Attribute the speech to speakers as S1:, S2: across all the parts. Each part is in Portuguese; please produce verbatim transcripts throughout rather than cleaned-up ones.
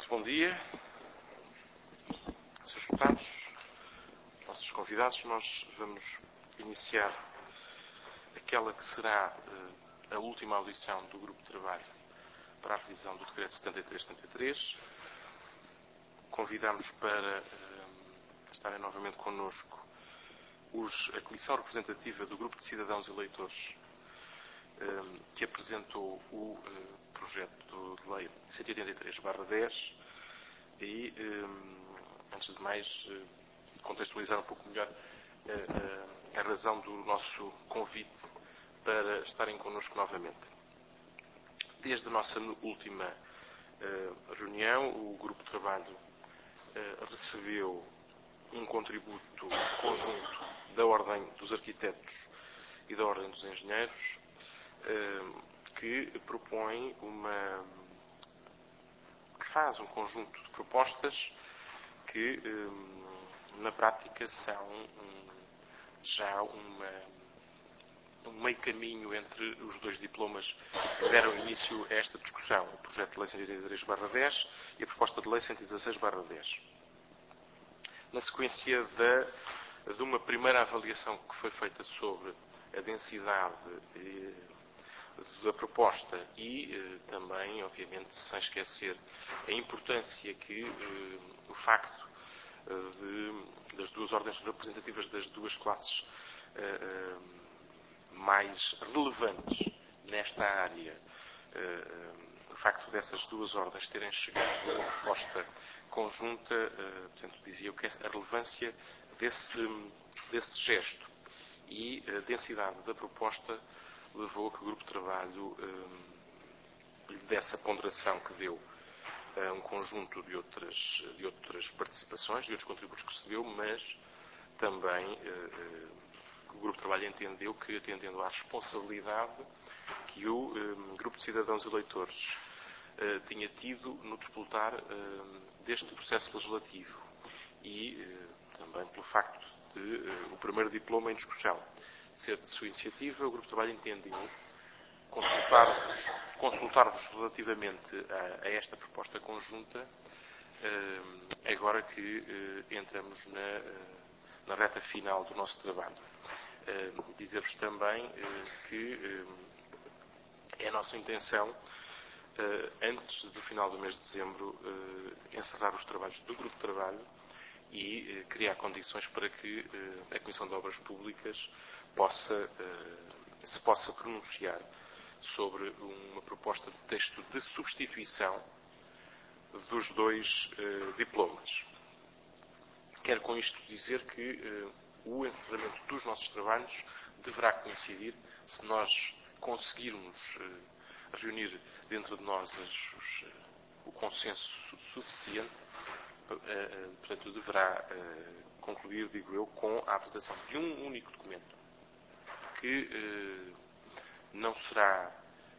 S1: Muito bom dia. senhores Deputados, nossos convidados, nós vamos iniciar aquela que será uh, a última audição do Grupo de Trabalho para a revisão do Decreto setenta e três setenta e três. Convidamos para uh, estarem novamente connosco os, a Comissão Representativa do Grupo de Cidadãos Eleitores, uh, que apresentou o uh, projeto de lei cento e oitenta e três barra dez e, uh, antes de mais, uh, contextualizar um pouco melhor uh, uh, a razão do nosso convite para estarem connosco novamente. Desde a nossa última uh, reunião, o Grupo de Trabalho uh, recebeu um contributo conjunto da Ordem dos Arquitetos e da Ordem dos Engenheiros, uh, que propõe uma... que faz um conjunto de propostas que, uh, na prática, são um, já uma... um meio caminho entre os dois diplomas que deram início a esta discussão, o projeto de lei cento e oitenta e três barra dez e a proposta de lei cento e dezasseis barra dez. Na sequência da, de uma primeira avaliação que foi feita sobre a densidade eh, da proposta e eh, também, obviamente, sem esquecer a importância que eh, o facto eh, de, das duas ordens representativas das duas classes eh, eh, mais relevantes nesta área, uh, o facto dessas duas ordens terem chegado a uma proposta conjunta, uh, portanto, dizia eu que a relevância desse, desse gesto e a densidade da proposta levou a que o Grupo de Trabalho uh, lhe desse a ponderação que deu a um conjunto de outras, de outras participações, de outros contributos que recebeu, mas também uh, uh, o Grupo de Trabalho entendeu que, atendendo à responsabilidade que o um, Grupo de Cidadãos Eleitores uh, tinha tido no disputar uh, deste processo legislativo e uh, também pelo facto de uh, o primeiro diploma em discussão ser de sua iniciativa, o Grupo de Trabalho entendeu consultar-vos consultar relativamente a, a esta proposta conjunta uh, agora que uh, entramos na, uh, na reta final do nosso trabalho. Uh, dizer-vos também uh, que uh, é a nossa intenção, uh, antes do final do mês de dezembro, uh, encerrar os trabalhos do Grupo de Trabalho e uh, criar condições para que uh, a Comissão de Obras Públicas possa, uh, se possa pronunciar sobre uma proposta de texto de substituição dos dois uh, diplomas. Quero com isto dizer que uh, o encerramento dos nossos trabalhos deverá coincidir, se nós conseguirmos uh, reunir dentro de nós as, os, uh, o consenso suficiente, uh, uh, portanto, deverá uh, concluir, digo eu, com a apresentação de um único documento que uh, não será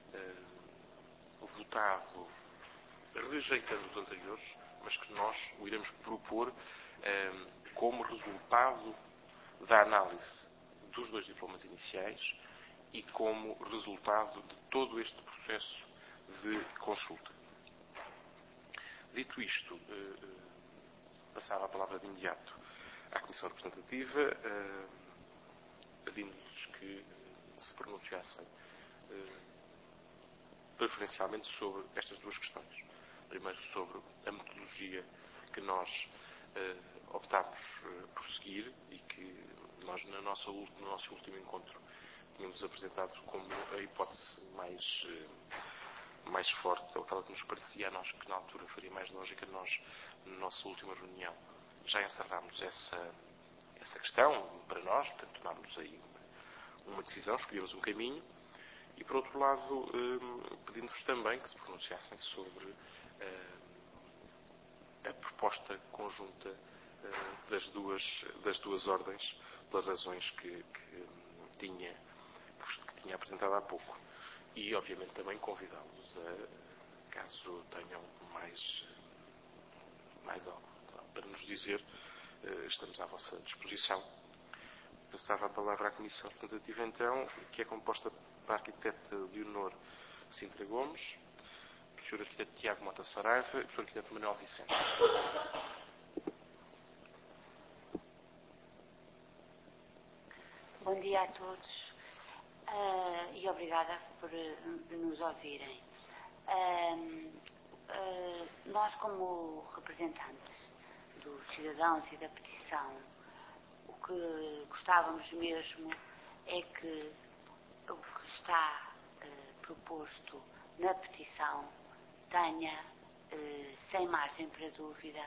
S1: uh, votado rejeitando os anteriores, mas que nós o iremos propor uh, como resultado da análise dos dois diplomas iniciais e como resultado de todo este processo de consulta. Dito isto, passava a palavra de imediato à Comissão Representativa, pedindo-lhes que se pronunciassem preferencialmente sobre estas duas questões. Primeiro, sobre a metodologia que nós Uh, optámos uh, por seguir e que nós, na nossa, no nosso último encontro, tínhamos apresentado como a hipótese mais, uh, mais forte, ou aquela que nos parecia a nós que na altura faria mais lógica. Nós, na nossa última reunião, já encerrámos essa, essa questão para nós, portanto, tomámos aí uma, uma decisão, escolhemos um caminho e, por outro lado, uh, pedimos também que se pronunciassem sobre uh, a proposta conjunta uh, das, duas, das duas ordens, pelas razões que, que, tinha, que tinha apresentado há pouco. E, obviamente, também convidá-los a, caso tenham mais, mais algo para nos dizer, uh, estamos à vossa disposição. Passava a palavra à Comissão Representativa, então, que é composta por a arquiteta Leonor Sintra Gomes, senhor Arquiteto Tiago Mota Saraiva e o senhor Arquiteto Manuel Vicente.
S2: Bom dia a todos uh, e obrigada por uh, nos ouvirem. Uh, uh, nós, como representantes dos cidadãos e da petição, o que gostávamos mesmo é que o que está uh, proposto na petição tenha, uh, sem margem para dúvida,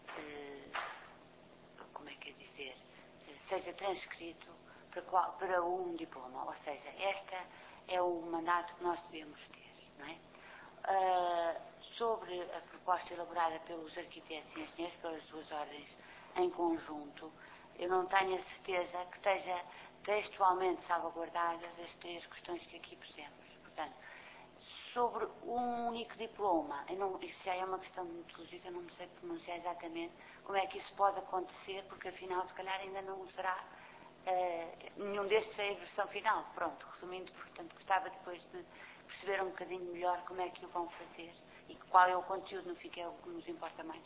S2: uh, como é que é dizer, uh, seja transcrito para, qual, para um diploma. Ou seja, este é o mandato que nós devemos ter, não é? Uh, sobre a proposta elaborada pelos arquitetos e engenheiros, pelas duas ordens em conjunto, eu não tenho a certeza que esteja textualmente salvaguardadas as três questões que aqui pusemos. Portanto, sobre um único diploma, eu não, isso já é uma questão de metodologia, eu não me sei pronunciar exatamente como é que isso pode acontecer, porque afinal, se calhar, ainda não será uh, nenhum destes é a versão final. Pronto, resumindo, portanto, gostava depois de perceber um bocadinho melhor como é que o vão fazer e qual é o conteúdo, no fim, que é o que nos importa mais.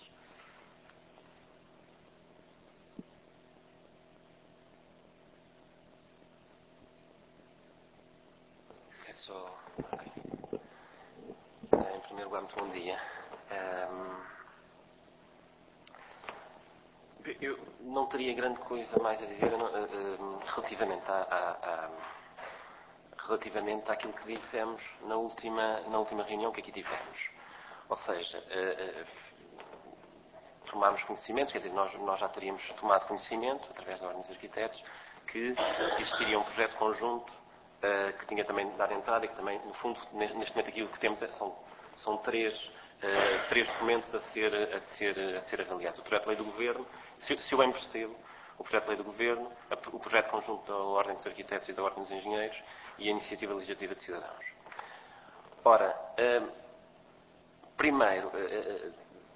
S3: É só... Okay. Em primeiro lugar, muito bom dia. Um... Eu não teria grande coisa mais a dizer uh, uh, relativamente, à, à, à, relativamente àquilo que dissemos na última, na última reunião que aqui tivemos. Ou seja, uh, uh, tomámos conhecimento, quer dizer, nós, nós já teríamos tomado conhecimento, através da Ordem dos Arquitetos, que existiria um projeto conjunto uh, que tinha também de dar entrada e que também, no fundo, neste momento aquilo que temos é, são, são três, uh, três documentos a ser, a, ser, a ser avaliados. O projeto de lei do Governo, se, se eu bem percebo, o projeto de lei do Governo, a, o projeto conjunto da Ordem dos Arquitetos e da Ordem dos Engenheiros e a Iniciativa Legislativa de Cidadãos. Ora, uh, primeiro, uh,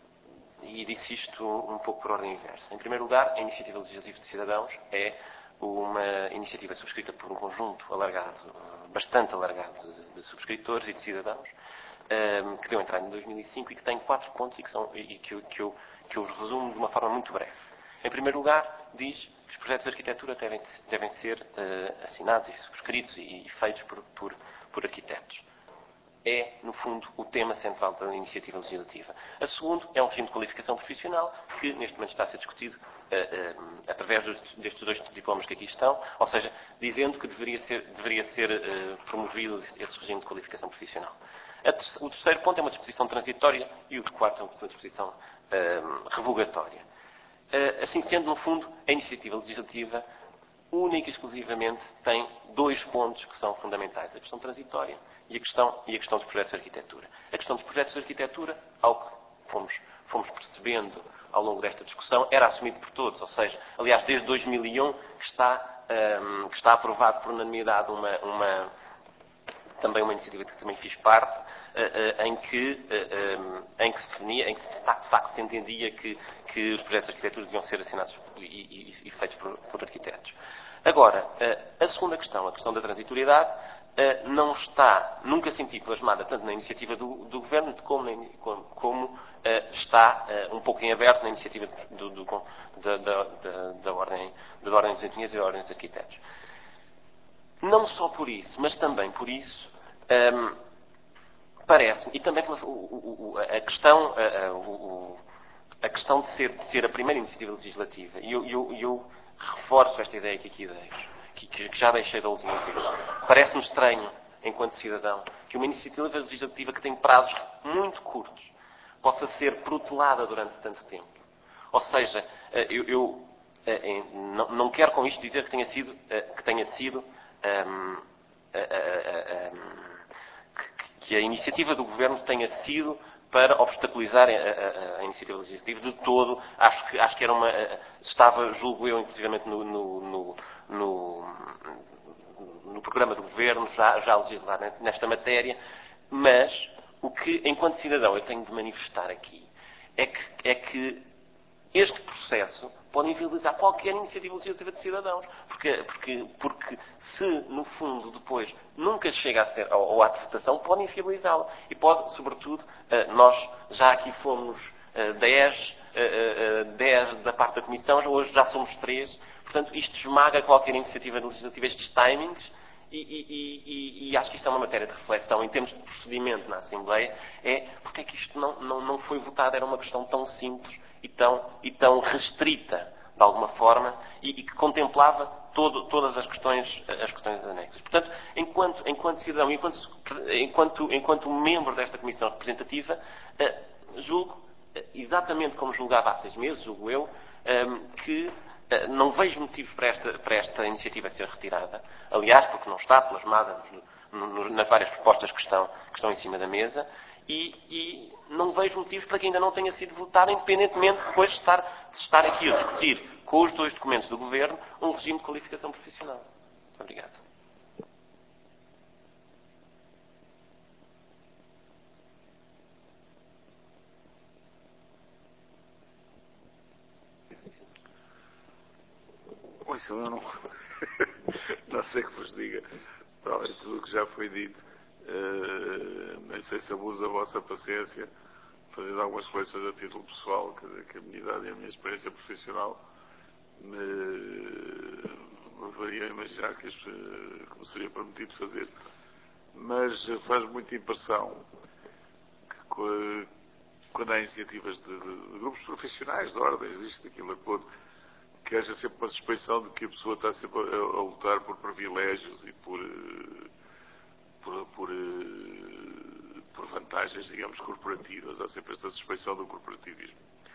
S3: e disse isto um pouco por ordem inversa. Em primeiro lugar, a Iniciativa Legislativa de Cidadãos é uma iniciativa subscrita por um conjunto alargado, bastante alargado de, de subscritores e de cidadãos, um, que deu entrada em dois mil e cinco e que tem quatro pontos e que, são, e que, eu, que, eu, que eu os resumo de uma forma muito breve. Em primeiro lugar, diz que os projetos de arquitetura devem, devem ser uh, assinados e subscritos e, e feitos por, por, por arquitetos. É, no fundo, o tema central da iniciativa legislativa. A segundo é um regime de qualificação profissional que, neste momento, está a ser discutido uh, uh, através dos, destes dois diplomas que aqui estão, ou seja, dizendo que deveria ser, deveria ser uh, promovido esse regime de qualificação profissional. Ter- o terceiro ponto é uma disposição transitória e o quarto é uma disposição uh, revogatória. Uh, assim sendo, no fundo, a iniciativa legislativa única e exclusivamente tem dois pontos que são fundamentais. A questão transitória e a questão, e a questão dos projetos de arquitetura. A questão dos projetos de arquitetura, ao que fomos, fomos percebendo ao longo desta discussão, era assumido por todos. Ou seja, aliás, desde dois mil e um que está, um, que está aprovado por unanimidade uma, uma, também uma iniciativa que também fiz parte, uh, uh, em, que, uh, um, em que se definia, em que de facto, de facto se entendia que, que os projetos de arquitetura deviam ser assinados e, e, e feitos por, por arquitetos. Agora, uh, a segunda questão, a questão da transitoriedade, uh, não está, nunca senti plasmada tanto na iniciativa do, do Governo como, na, como, como uh, está uh, um pouco em aberto na iniciativa do, do, da, da, da, da, ordem, da Ordem dos Engenheiros e da Ordem dos Arquitetos. Não só por isso, mas também por isso, um, parece-me, e também pela, o, o, a, questão, a, a, o, a questão de ser, de ser a primeira iniciativa legislativa, e eu, eu, eu reforço esta ideia que aqui deixo, que, que já deixei da última vez. Parece-me estranho, enquanto cidadão, que uma iniciativa legislativa que tem prazos muito curtos possa ser protelada durante tanto tempo. Ou seja, eu, eu não, não quero com isto dizer que tenha sido, que tenha sido Um, a, a, a, que a iniciativa do Governo tenha sido para obstaculizar a, a, a iniciativa legislativa de todo. Acho que, acho que era uma, estava, julgo eu, inclusivamente no, no, no, no, no programa do Governo, já, já a legislar nesta matéria, mas o que, enquanto cidadão, eu tenho de manifestar aqui é que, é que este processo podem inviabilizar qualquer iniciativa legislativa de cidadãos. Porque, porque, porque se, no fundo, depois nunca chega a ser, ou, ou à votação, podem inviabilizá-la. E pode, sobretudo, nós já aqui fomos dez, dez da parte da Comissão, hoje já somos três. Portanto, isto esmaga qualquer iniciativa legislativa, estes timings, e, e, e, e acho que isto é uma matéria de reflexão em termos de procedimento na Assembleia, é porque é que isto não, não, não foi votado, era uma questão tão simples e tão, e tão restrita, de alguma forma, e, e que contemplava todo, todas as questões, as questões anexas. Portanto, enquanto, enquanto cidadão, enquanto, enquanto, enquanto membro desta Comissão Representativa, eh, julgo, exatamente como julgava há seis meses, julgo eu, eh, que não vejo motivos para esta, para esta iniciativa ser retirada. Aliás, porque não está plasmada no, no, nas várias propostas que estão, que estão em cima da mesa. E, e não vejo motivos para que ainda não tenha sido votada, independentemente depois de estar, de estar aqui a discutir com os dois documentos do Governo um regime de qualificação profissional. Muito obrigado.
S4: Isso eu não, não sei que vos diga. Provavelmente tudo o que já foi dito. Uh, nem sei se abuso da vossa paciência, fazendo algumas reflexões a título pessoal, que, que a minha idade e a minha experiência profissional me, me faria imaginar que, este, que me seria permitido fazer. Mas faz muita impressão que quando há iniciativas de, de, de grupos profissionais, de ordens, isto, aquilo, aquilo, que haja sempre uma suspeição de que a pessoa está sempre a, a lutar por privilégios e por, por, por, por vantagens, digamos, corporativas. Há sempre essa suspeição do corporativismo.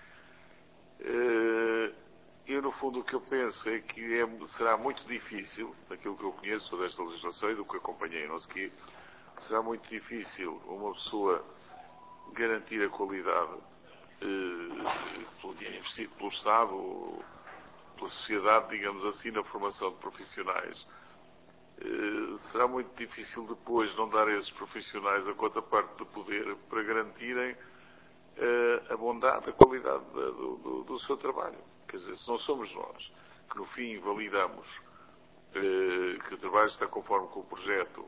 S4: Eu, no fundo, o que eu penso é que é, será muito difícil, daquilo que eu conheço desta legislação e do que acompanhei, não sei quê, será muito difícil uma pessoa garantir a qualidade pelo dinheiro investido pelo Estado ou pela sociedade, digamos assim, na formação de profissionais. Uh, será muito difícil depois não dar a esses profissionais a contraparte de poder para garantirem uh, a bondade, a qualidade da, do, do, do seu trabalho. Quer dizer, se não somos nós que no fim validamos uh, que o trabalho está conforme com o projeto,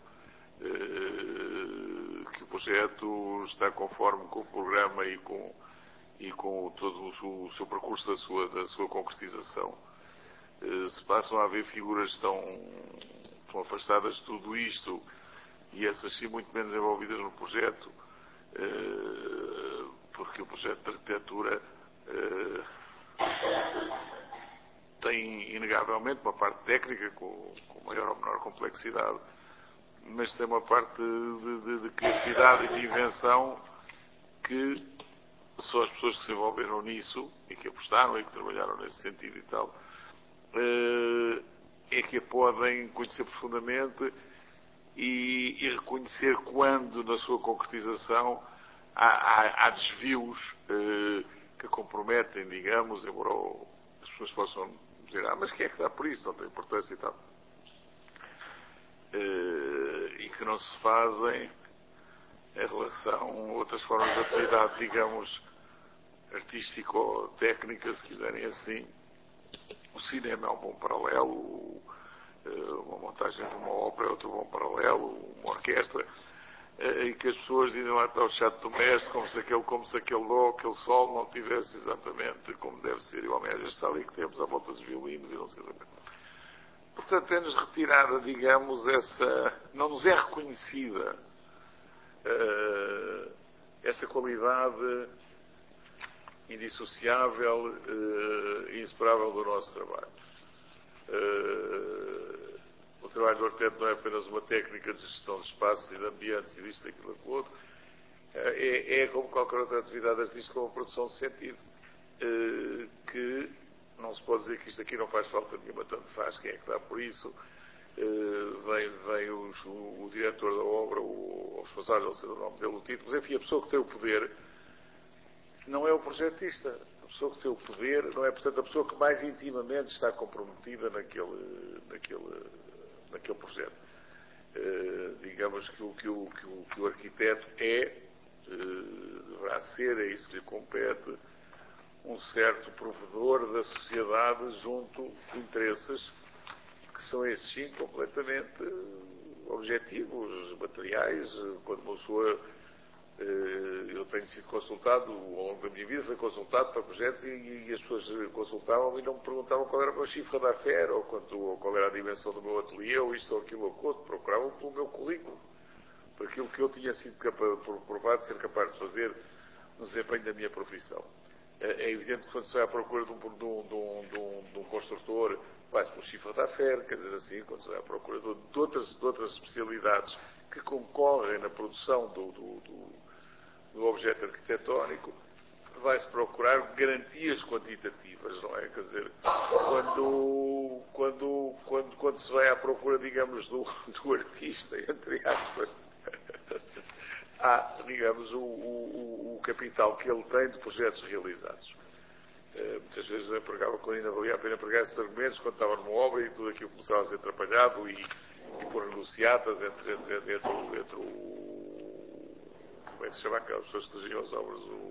S4: uh, que o projeto está conforme com o programa e com e com todo o, o seu percurso da sua, da sua concretização, eh, se passam a haver figuras tão, tão afastadas de tudo isto e essas sim muito menos envolvidas no projeto, eh, porque o projeto de arquitetura eh, tem inegavelmente uma parte técnica com, com maior ou menor complexidade, mas tem uma parte de, de, de criatividade e de invenção que só as pessoas que se envolveram nisso e que apostaram e que trabalharam nesse sentido e tal é que a podem conhecer profundamente e, e reconhecer quando na sua concretização há, há, há desvios que comprometem, digamos, embora as pessoas possam dizer, ah, mas quem é que dá por isso? Não tem importância e tal. E que não se fazem em relação a outras formas de atividade, digamos, artístico-técnica, se quiserem assim. O cinema é um bom paralelo, uma montagem de uma ópera é outro bom paralelo, uma orquestra, e que as pessoas dizem lá está o chato do mestre, como se aquele, como se aquele dó, aquele sol não tivesse exatamente como deve ser, igual a esta ali que temos à volta dos violinos e não sei o que. Portanto, é-nos retirada, digamos, essa, não nos é reconhecida uh, essa qualidade indissociável e uh, inseparável do nosso trabalho. Uh, o trabalho do arquiteto não é apenas uma técnica de gestão de espaços e de ambientes e disto, daquilo, daquilo outro. Uh, é, é como qualquer outra atividade artística, como a produção de sentido, uh, que não se pode dizer que isto aqui não faz falta nenhuma, tanto faz, quem é que dá por isso. Uh, vem vem os, o, o diretor da obra, o, o responsável, não sei o nome dele, o título, mas enfim, a pessoa que tem o poder não é o projetista. A pessoa que tem o poder não é, portanto, a pessoa que mais intimamente está comprometida naquele, naquele, naquele projeto. Uh, digamos que o, que, o, que, o, que o arquiteto é, uh, deverá ser, é isso que lhe compete, um certo provedor da sociedade junto de interesses que são esses sim completamente objetivos, materiais. Quando uma pessoa, eu tenho sido consultado ao longo da minha vida, fui consultado para projetos e, e as pessoas consultavam e não me perguntavam qual era a cifra da fé ou, quanto, ou qual era a dimensão do meu ateliê ou isto ou aquilo ou outro, procuravam pelo meu currículo, por aquilo que eu tinha sido capaz, provado de ser capaz de fazer no desempenho da minha profissão. É evidente que quando se vai à procura de um, de um, de um, de um, de um construtor, vai-se pelo cifra da fé, quer dizer assim, quando se vai à procura de, de, outras, de outras especialidades que concorrem na produção do, do, do, do objeto arquitetónico, vai-se procurar garantias quantitativas, não é? Quer dizer, quando, quando, quando, quando se vai à procura, digamos, do, do artista, entre aspas, há, digamos, o, o, o capital que ele tem de projetos realizados. Uh, muitas vezes eu empregava, quando ainda valia a pena empregar esses argumentos, quando estava numa obra e tudo aquilo começava a ser atrapalhado e, e por negociatas entre, entre, entre, entre, entre o... como é que se chama aquelas pessoas que dirigiam as obras? O,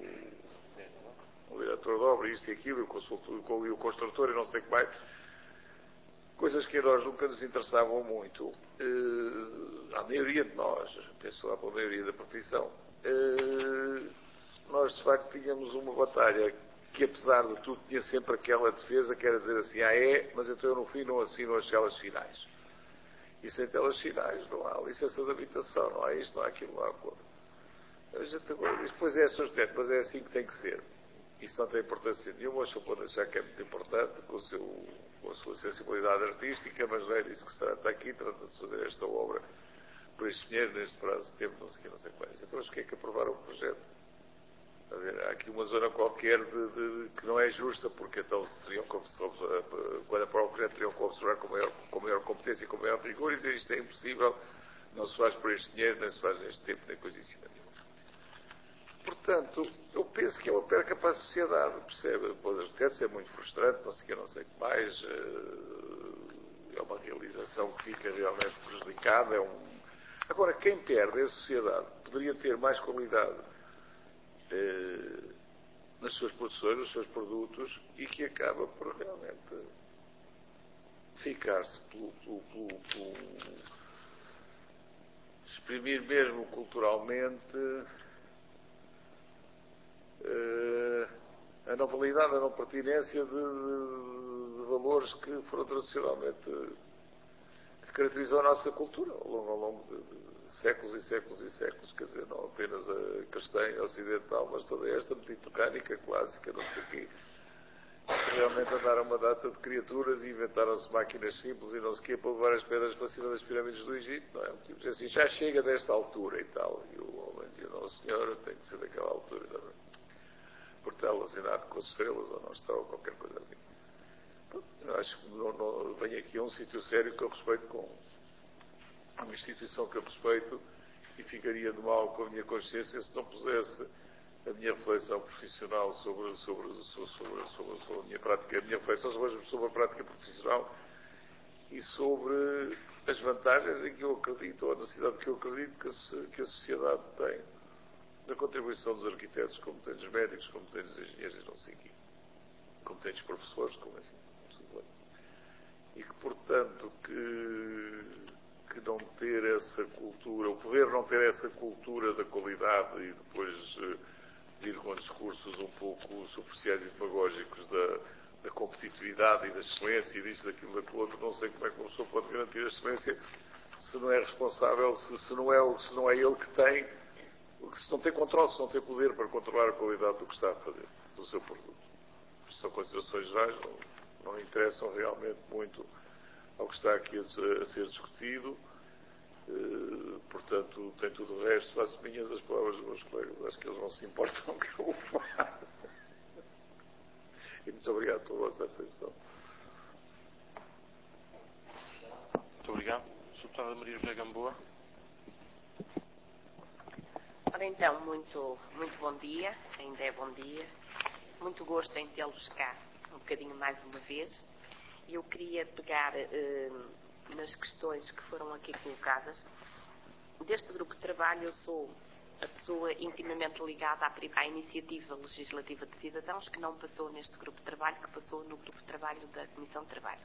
S4: o diretor de obra, isto e aquilo, o consultor, e o construtor e não sei o que mais. Coisas que a nós nunca nos interessavam muito. Uh, a maioria de nós, penso lá pela maioria da profissão, uh, nós de facto tínhamos uma batalha que, apesar de tudo, tinha sempre aquela defesa que era dizer assim, ah é, mas então eu no fim não assino as telas finais. E sem telas finais não há licença de habitação, não há isto, não há aquilo, não há aquilo. A gente agora diz, pois é, senhor, mas é assim que tem que ser. Isso não tem importância nenhuma, mas eu vou deixar que é muito importante com, o seu, com a sua sensibilidade artística, mas não é disso que se trata aqui, trata-se de fazer esta obra por este dinheiro, neste prazo de tempo, não sei o que, não sei quais. Então, mas o que é que aprovaram o projeto? A ver, há aqui uma zona qualquer de, de, que não é justa, porque então teriam que, quando aprovam o projeto, teriam que observar com maior, com maior competência e com maior rigor e dizer isto é impossível, não se faz por este dinheiro, nem se faz neste tempo, nem coisa assim. Portanto, eu penso que é uma perca para a sociedade, percebe? Pode ter ser muito frustrante, não sei o que, não sei o que mais, é uma realização que fica realmente prejudicada. É um... Agora, quem perde é a sociedade, poderia ter mais qualidade eh, nas suas produções, nos seus produtos, e que acaba por realmente ficar-se pelo, pelo, pelo, pelo exprimir mesmo culturalmente Uh, a não validade, a não pertinência de, de, de valores que foram tradicionalmente que caracterizam a nossa cultura ao longo, ao longo de, de séculos e séculos e séculos, quer dizer, não apenas a castanha ocidental, mas toda esta mediterrânica clássica, não sei o quê, que realmente andaram uma data de criaturas e inventaram-se máquinas simples e não sei o quê para levar as pedras para cima das pirâmides do Egito, não é? Tipo assim, já chega desta altura e tal, e o homem diz, não senhora, tem que ser daquela altura também. Por estar relacionado com as estrelas, ou não está, ou qualquer coisa assim. Eu acho que não, não, venho aqui a um sítio sério que eu respeito, com uma instituição que eu respeito, e ficaria de mal com a minha consciência se não pusesse a minha reflexão profissional sobre, sobre, sobre, sobre, sobre, sobre a minha prática, a minha reflexão sobre, sobre a prática profissional e sobre as vantagens em que eu acredito, ou a necessidade que eu acredito que a, que a sociedade tem da contribuição dos arquitetos, como tem dos médicos, como tem dos engenheiros, não sei o quê, como tem dos professores, como enfim, tudo bem. E que, portanto, que, que não ter essa cultura, o poder não ter essa cultura da qualidade e depois uh, vir com discursos um pouco superficiais e demagógicos da, da competitividade e da excelência e disto, daquilo, daquilo outro, não sei como é que uma pessoa pode garantir a excelência se não é responsável, se, se, não, é, se não é ele que tem, se não tem controle, se não tem poder para controlar a qualidade do que está a fazer, do seu produto. São considerações gerais, não, não interessam realmente muito ao que está aqui a, a ser discutido. Uh, portanto, tem tudo o resto. Faço minhas as palavras dos meus colegas. Acho que eles não se importam que eu o faça. E muito obrigado pela vossa atenção.
S1: Muito obrigado. senhora Deputada Maria José Gamboa.
S5: Ora então, muito, muito bom dia, ainda é bom dia, muito gosto em tê-los cá um bocadinho mais uma vez. Eu queria pegar eh, nas questões que foram aqui colocadas. Deste grupo de trabalho eu sou a pessoa intimamente ligada à, à iniciativa legislativa de cidadãos, que não passou neste grupo de trabalho, que passou no grupo de trabalho da Comissão de Trabalho.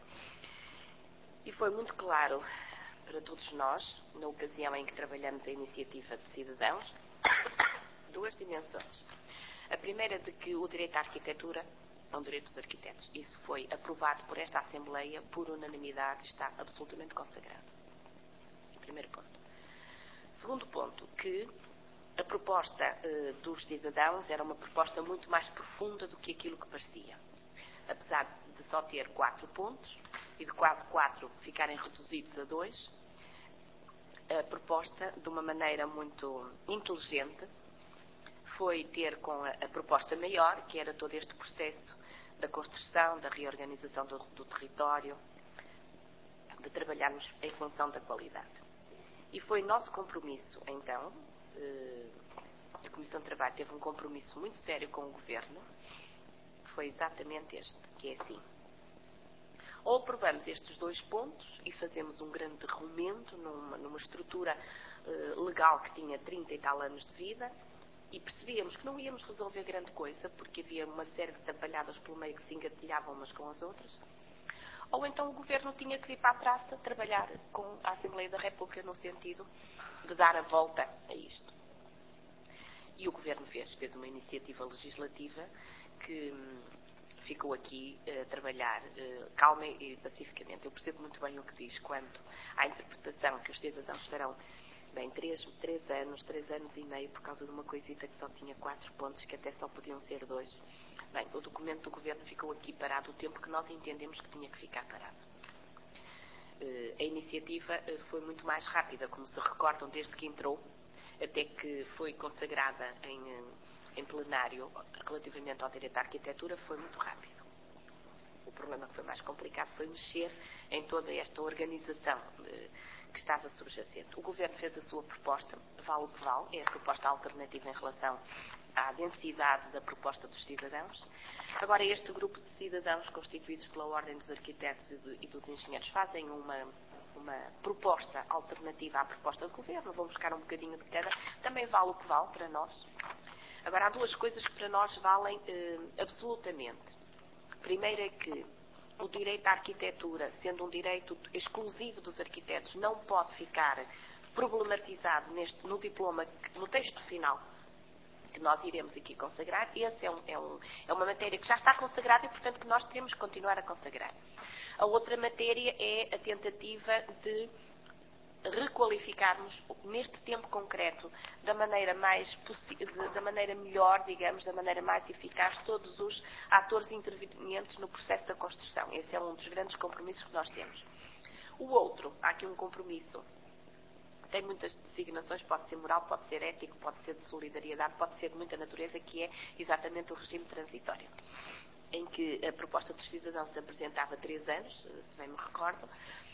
S5: E foi muito claro para todos nós, na ocasião em que trabalhamos a iniciativa de cidadãos, duas dimensões. A primeira, de que o direito à arquitetura é um direito dos arquitetos. Isso foi aprovado por esta Assembleia por unanimidade e está absolutamente consagrado. Primeiro ponto. Segundo ponto, que a proposta eh, dos cidadãos era uma proposta muito mais profunda do que aquilo que parecia. Apesar de só ter quatro pontos e de quase quatro ficarem reduzidos a dois, a proposta, de uma maneira muito inteligente, foi ter com a, a proposta maior, que era todo este processo da construção, da reorganização do, do território, de trabalharmos em função da qualidade. E foi nosso compromisso, então, eh, a Comissão de Trabalho teve um compromisso muito sério com o Governo, que foi exatamente este, que é assim. Ou aprovamos estes dois pontos e fazemos um grande derrumento numa, numa estrutura eh, legal que tinha trinta e tal anos de vida, e percebíamos que não íamos resolver grande coisa, porque havia uma série de atrapalhadas pelo meio que se engatilhavam umas com as outras. Ou então o Governo tinha que vir para a praça trabalhar com a Assembleia da República no sentido de dar a volta a isto. E o Governo fez, fez uma iniciativa legislativa que hum, ficou aqui a uh, trabalhar uh, calma e pacificamente. Eu percebo muito bem o que diz quanto à interpretação que os cidadãos terão. Bem, três, três anos, três anos e meio, por causa de uma coisita que só tinha quatro pontos, que até só podiam ser dois. Bem, o documento do Governo ficou aqui parado o tempo que nós entendemos que tinha que ficar parado. Uh, a iniciativa uh, foi muito mais rápida, como se recordam, desde que entrou, até que foi consagrada em, em plenário relativamente ao direito à arquitetura, foi muito rápido. O problema que foi mais complicado foi mexer em toda esta organização uh, que estava subjacente. O Governo fez a sua proposta, vale o que vale, é a proposta alternativa em relação à densidade da proposta dos cidadãos. Agora, este grupo de cidadãos constituídos pela Ordem dos Arquitetos e, de, e dos Engenheiros fazem uma, uma proposta alternativa à proposta do Governo, vão buscar um bocadinho de cada, também vale o que vale para nós. Agora, há duas coisas que para nós valem eh, absolutamente. Primeiro é que o direito à arquitetura, sendo um direito exclusivo dos arquitetos, não pode ficar problematizado neste, no diploma, no texto final que nós iremos aqui consagrar. Esse é, um, é, um, é uma matéria que já está consagrada e, portanto, que nós teremos que continuar a consagrar. A outra matéria é a tentativa de requalificarmos neste tempo concreto da maneira mais da maneira melhor, digamos, da maneira mais eficaz todos os atores intervenientes no processo da construção. Esse é um dos grandes compromissos que nós temos. O outro, há aqui um compromisso, tem muitas designações, pode ser moral, pode ser ético, pode ser de solidariedade, pode ser de muita natureza, que é exatamente o regime transitório, em que a proposta dos cidadãos se apresentava há três anos, se bem me recordo,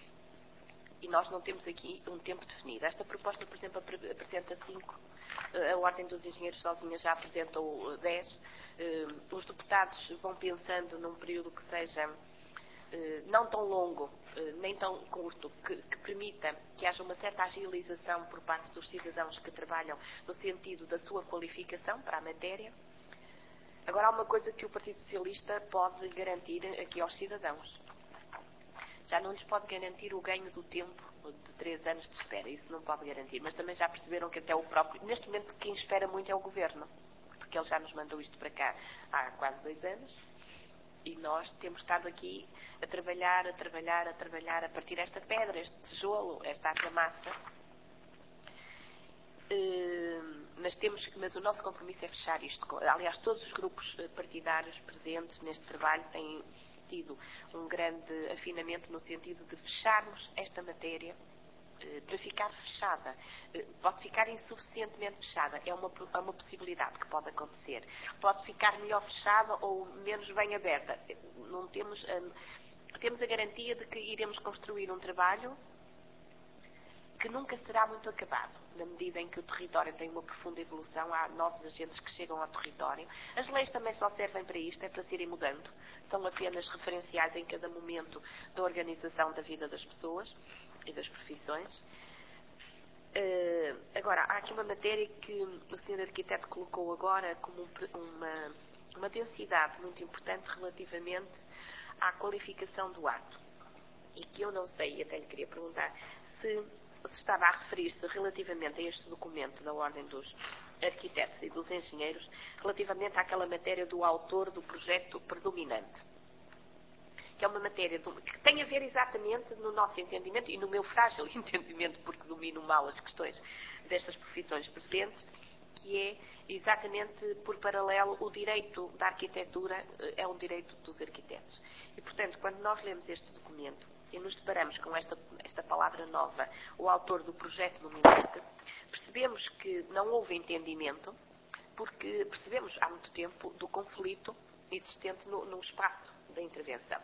S5: e nós não temos aqui um tempo definido. Esta proposta, por exemplo, apresenta cinco, a Ordem dos Engenheiros sozinha já apresentou dez. Os deputados vão pensando num período que seja não tão longo, nem tão curto, que, que permita que haja uma certa agilização por parte dos cidadãos que trabalham no sentido da sua qualificação para a matéria. Agora, há uma coisa que o Partido Socialista pode garantir aqui aos cidadãos. Já não lhes pode garantir o ganho do tempo de três anos de espera. Isso não pode garantir. Mas também já perceberam que até o próprio... Neste momento, quem espera muito é o Governo. Porque ele já nos mandou isto para cá há quase dois anos. E nós temos estado aqui a trabalhar, a trabalhar, a trabalhar, a partir esta pedra, este tijolo, esta argamassa. Uh, mas, temos, mas o nosso compromisso é fechar isto. Aliás, todos os grupos partidários presentes neste trabalho têm tido um grande afinamento no sentido de fecharmos esta matéria uh, para ficar fechada. Uh, pode ficar insuficientemente fechada, é uma, é uma possibilidade que pode acontecer. Pode ficar melhor fechada ou menos bem aberta. Não temos, uh, temos a garantia de que iremos construir um trabalho que nunca será muito acabado, na medida em que o território tem uma profunda evolução, há novos agentes que chegam ao território. As leis também só servem para isto, é para se irem mudando. São apenas referenciais em cada momento da organização da vida das pessoas e das profissões. Uh, agora, há aqui uma matéria que o senhor Arquiteto colocou agora como uma, uma densidade muito importante relativamente à qualificação do ato. E que eu não sei, e até lhe queria perguntar, se, se estava a referir-se relativamente a este documento da Ordem dos Arquitetos e dos Engenheiros, relativamente àquela matéria do autor do projeto predominante. Que é uma matéria do, que tem a ver exatamente no nosso entendimento e no meu frágil entendimento, porque domino mal as questões destas profissões presentes, que é exatamente por paralelo o direito da arquitetura é um direito dos arquitetos. E, portanto, quando nós lemos este documento e nos deparamos com esta, esta palavra nova, o autor do projeto dominante, percebemos que não houve entendimento, porque percebemos há muito tempo do conflito existente no, no espaço da intervenção.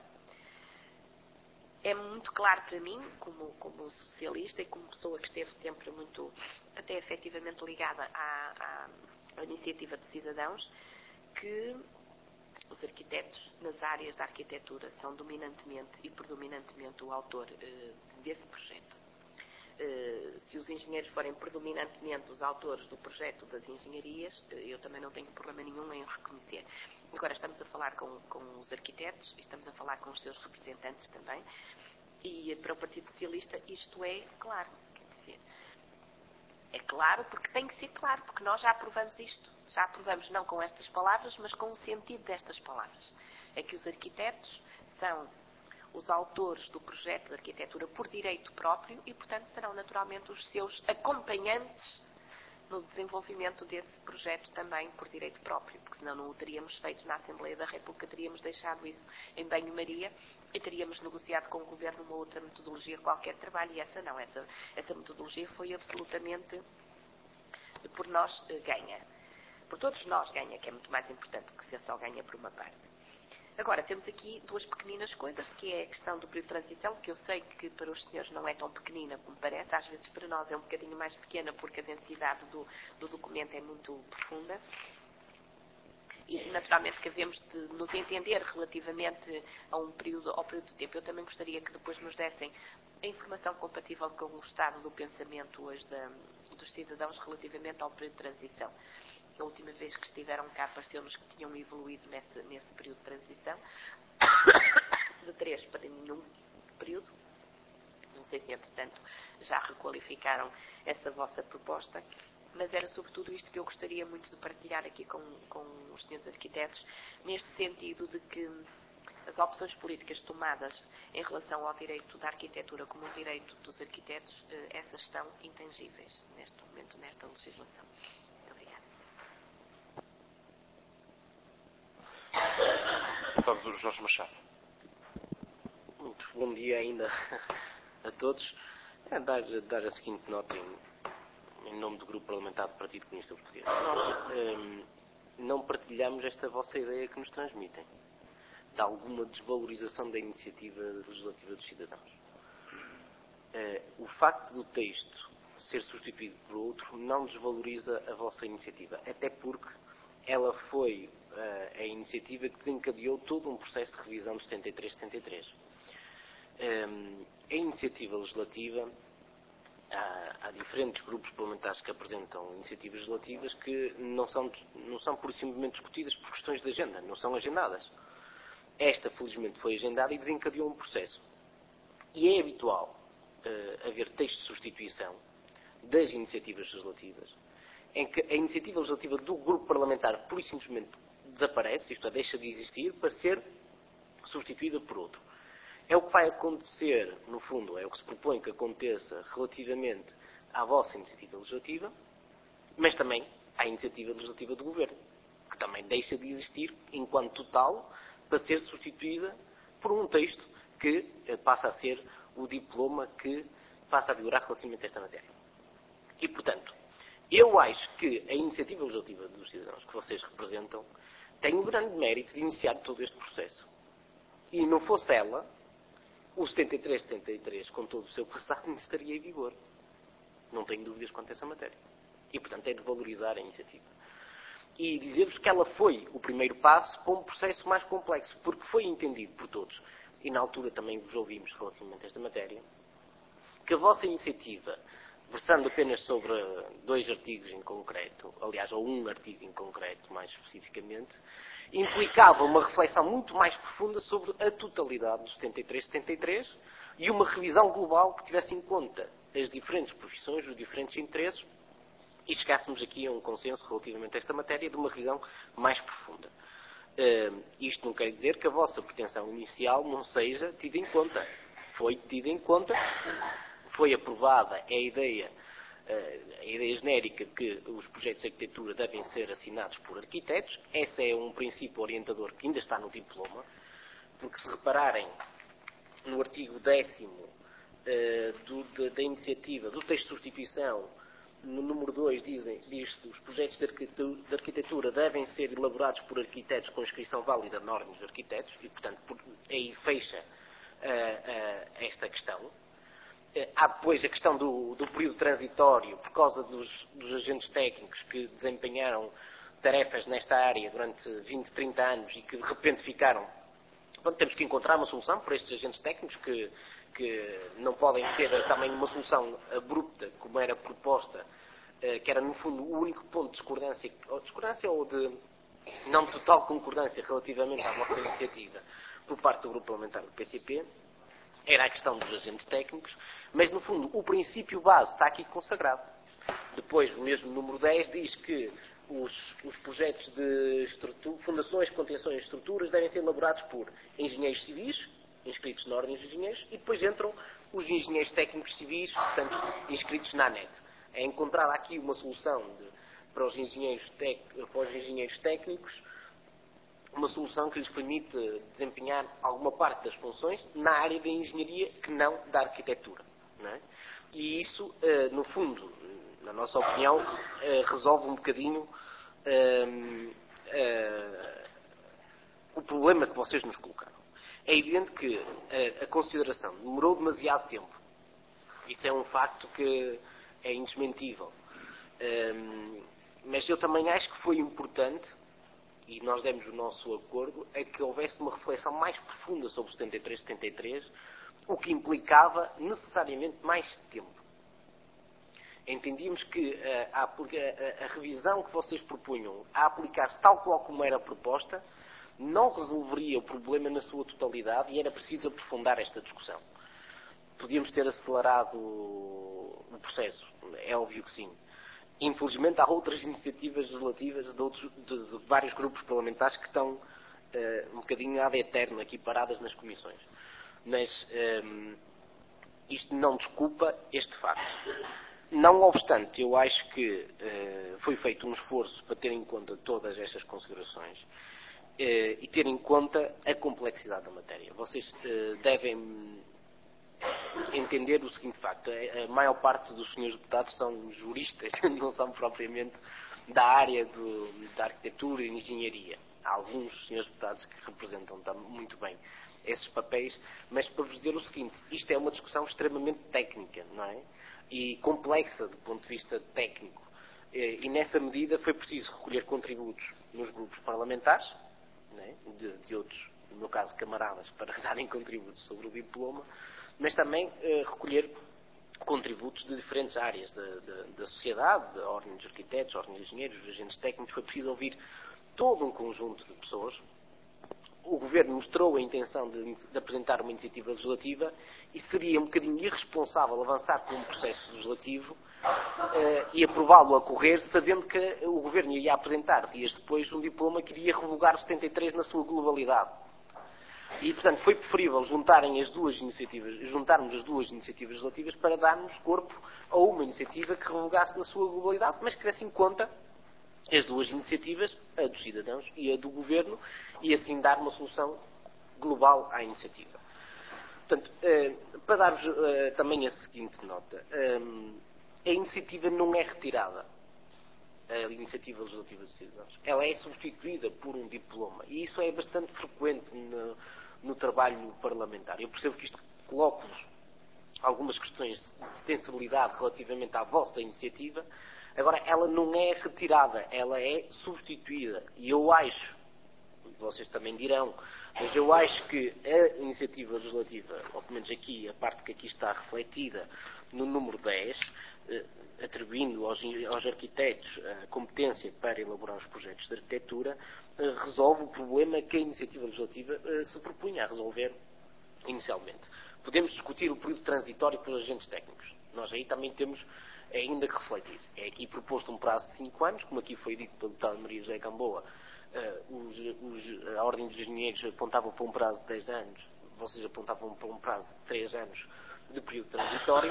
S5: É muito claro para mim, como, como socialista e como pessoa que esteve sempre muito, até efetivamente ligada à, à, à iniciativa de cidadãos, que os arquitetos nas áreas da arquitetura são dominantemente e predominantemente o autor eh, desse projeto. Eh, se os engenheiros forem predominantemente os autores do projeto das engenharias, eh, eu também não tenho problema nenhum em reconhecer. Agora estamos a falar com, com os arquitetos, estamos a falar com os seus representantes também, e para o Partido Socialista isto é claro, quer dizer, é claro porque tem que ser claro, porque nós já aprovamos isto, já aprovamos não com estas palavras, mas com o sentido destas palavras. É que os arquitetos são os autores do projeto de arquitetura por direito próprio e, portanto, serão naturalmente os seus acompanhantes no desenvolvimento desse projeto também por direito próprio, porque senão não o teríamos feito na Assembleia da República, teríamos deixado isso em banho-maria e teríamos negociado com o Governo uma outra metodologia qualquer de trabalho, e essa não, essa, essa metodologia foi absolutamente por nós ganha. Por todos nós ganha, que é muito mais importante que ser só ganha por uma parte. Agora, temos aqui duas pequeninas coisas, que é a questão do período de transição, que eu sei que para os senhores não é tão pequenina como parece, às vezes para nós é um bocadinho mais pequena porque a densidade do, do documento é muito profunda. E naturalmente que havemos de nos entender relativamente a um período, ao período de tempo. Eu também gostaria que depois nos dessem a informação compatível com o estado do pensamento hoje da, dos cidadãos relativamente ao período de transição. A última vez que estiveram cá pareceu-nos que tinham evoluído nesse, nesse período de transição, de três para nenhum período. Não sei se, entretanto, já requalificaram essa vossa proposta, mas era sobretudo isto que eu gostaria muito de partilhar aqui com, com os senhores arquitetos, neste sentido de que as opções políticas tomadas em relação ao direito da arquitetura como o direito dos arquitetos, essas estão intangíveis neste momento, nesta legislação. Muito obrigada.
S1: Deputado Jorge Machado.
S3: Muito bom dia ainda a todos. É dar, dar a seguinte nota em, em nome do Grupo Parlamentar do Partido Comunista Português. Nós hum, não partilhamos esta vossa ideia que nos transmitem, de alguma desvalorização da iniciativa legislativa dos cidadãos. Uh, o facto do texto ser substituído por outro não desvaloriza a vossa iniciativa, até porque ela foi uh, a iniciativa que desencadeou todo um processo de revisão de setenta e três setenta e três. Um, a iniciativa legislativa, há, há diferentes grupos parlamentares que apresentam iniciativas legislativas que não são, não são por simplesmente discutidas por questões de agenda, não são agendadas. Esta, felizmente, foi agendada e desencadeou um processo. E é habitual uh, haver textos de substituição das iniciativas legislativas, em que a iniciativa legislativa do grupo parlamentar pura e simplesmente desaparece, isto é, deixa de existir, para ser substituída por outro. É o que vai acontecer, no fundo, é o que se propõe que aconteça relativamente à vossa iniciativa legislativa, mas também à iniciativa legislativa do Governo, que também deixa de existir enquanto tal, para ser substituída por um texto que passa a ser o diploma que passa a vigorar relativamente a esta matéria. E, portanto, eu acho que a iniciativa legislativa dos cidadãos que vocês representam tem o grande mérito de iniciar todo este processo. E não fosse ela, o setenta e três setenta e três, com todo o seu passado, não estaria em vigor. Não tenho dúvidas quanto a essa matéria. E, portanto, é de valorizar a iniciativa. E dizer-vos que ela foi o primeiro passo para um processo mais complexo, porque foi entendido por todos, e na altura também vos ouvimos relativamente a esta matéria, que a vossa iniciativa versando apenas sobre dois artigos em concreto, aliás, ou um artigo em concreto, mais especificamente, implicava uma reflexão muito mais profunda sobre a totalidade do setenta e três setenta e três e uma revisão global que tivesse em conta as diferentes profissões, os diferentes interesses, e chegássemos aqui a um consenso relativamente a esta matéria de uma revisão mais profunda. Uh, isto não quer dizer que a vossa pretensão inicial não seja tida em conta. Foi tida em conta, foi aprovada a ideia, uh, a ideia genérica que os projetos de arquitetura devem ser assinados por arquitetos. Esse é um princípio orientador que ainda está no diploma, porque se repararem no artigo décimo uh, do, de, da iniciativa, do texto de substituição, no número dois dizem, diz-se que os projetos de arquitetura, de arquitetura devem ser elaborados por arquitetos com inscrição válida na ordem dos arquitetos, e, portanto, por, aí fecha uh, uh, esta questão. Uh, há depois a questão do, do período transitório, por causa dos, dos agentes técnicos que desempenharam tarefas nesta área durante vinte, trinta anos e que de repente ficaram. Bom, temos que encontrar uma solução para estes agentes técnicos que, que não podem ter também uma solução abrupta, como era proposta, que era no fundo o único ponto de discordância, ou discordância ou de não total concordância relativamente à vossa iniciativa por parte do grupo parlamentar do P C P, era a questão dos agentes técnicos, mas no fundo o princípio base está aqui consagrado. Depois, o mesmo número dez diz que Os, os projetos de fundações, contenções e estruturas devem ser elaborados por engenheiros civis, inscritos na ordem dos engenheiros, e depois entram os engenheiros técnicos civis, portanto, inscritos na ANET. É encontrada aqui uma solução de, para, os engenheiros tec, para os engenheiros técnicos, uma solução que lhes permite desempenhar alguma parte das funções na área da engenharia que não da arquitetura. Não é? E isso, no fundo, na nossa opinião, resolve um bocadinho uh, uh, o problema que vocês nos colocaram. É evidente que a, a consideração demorou demasiado tempo. Isso é um facto que é indesmentível. Um, mas eu também acho que foi importante, e nós demos o nosso acordo, é que houvesse uma reflexão mais profunda sobre o setenta e três setenta e três, o que implicava necessariamente mais tempo. Entendíamos que a, a, a, a revisão que vocês propunham a aplicar-se tal qual como era proposta não resolveria o problema na sua totalidade e era preciso aprofundar esta discussão. Podíamos ter acelerado o processo, é óbvio que sim. Infelizmente há outras iniciativas legislativas de, outros, de, de vários grupos parlamentares que estão uh, um bocadinho ad eterno aqui paradas nas comissões. Mas um, isto não desculpa este facto. Não obstante, eu acho que uh, foi feito um esforço para ter em conta todas estas considerações uh, e ter em conta a complexidade da matéria. Vocês uh, devem entender o seguinte facto: a maior parte dos senhores deputados são juristas, não são propriamente da área do, da arquitetura e engenharia. Há alguns senhores deputados que representam muito bem esses papéis, mas para vos dizer o seguinte: isto é uma discussão extremamente técnica, não é? E complexa do ponto de vista técnico. E nessa medida foi preciso recolher contributos nos grupos parlamentares, não é? de, de outros, no meu caso, camaradas, para darem contributos sobre o diploma, mas também eh, recolher contributos de diferentes áreas da, da, da sociedade, da ordem dos arquitetos, da ordem dos engenheiros, dos agentes técnicos. Foi preciso ouvir todo um conjunto de pessoas. O Governo mostrou a intenção de, de apresentar uma iniciativa legislativa e seria um bocadinho irresponsável avançar com um processo legislativo uh, e aprová-lo a correr, sabendo que o Governo iria apresentar dias depois um diploma que iria revogar o setenta e três na sua globalidade. E, portanto, foi preferível juntarem as duas iniciativas, juntarmos as duas iniciativas legislativas para darmos corpo a uma iniciativa que revogasse na sua globalidade, mas que tivesse em conta as duas iniciativas, a dos cidadãos e a do Governo, e assim dar uma solução global à iniciativa. Portanto, eh, para dar-vos eh, também a seguinte nota: eh, a iniciativa não é retirada, a iniciativa legislativa dos cidadãos. Ela é substituída por um diploma, e isso é bastante frequente no, no trabalho parlamentar. Eu percebo que isto coloca-vos algumas questões de sensibilidade relativamente à vossa iniciativa. Agora, ela não é retirada, ela é substituída. E eu acho, vocês também dirão, mas eu acho que a iniciativa legislativa, ou pelo menos aqui, a parte que aqui está refletida no número dez, atribuindo aos, aos arquitetos a competência para elaborar os projetos de arquitetura, resolve o problema que a iniciativa legislativa se propunha a resolver inicialmente. Podemos discutir o período transitório pelos agentes técnicos. Nós aí também temos ainda que refletir. É aqui proposto um prazo de cinco anos, como aqui foi dito pelo deputado Maria José Gamboa. Uh, os, os, a Ordem dos Engenheiros apontavam para um prazo de dez anos, vocês apontavam para um prazo de três anos de período transitório.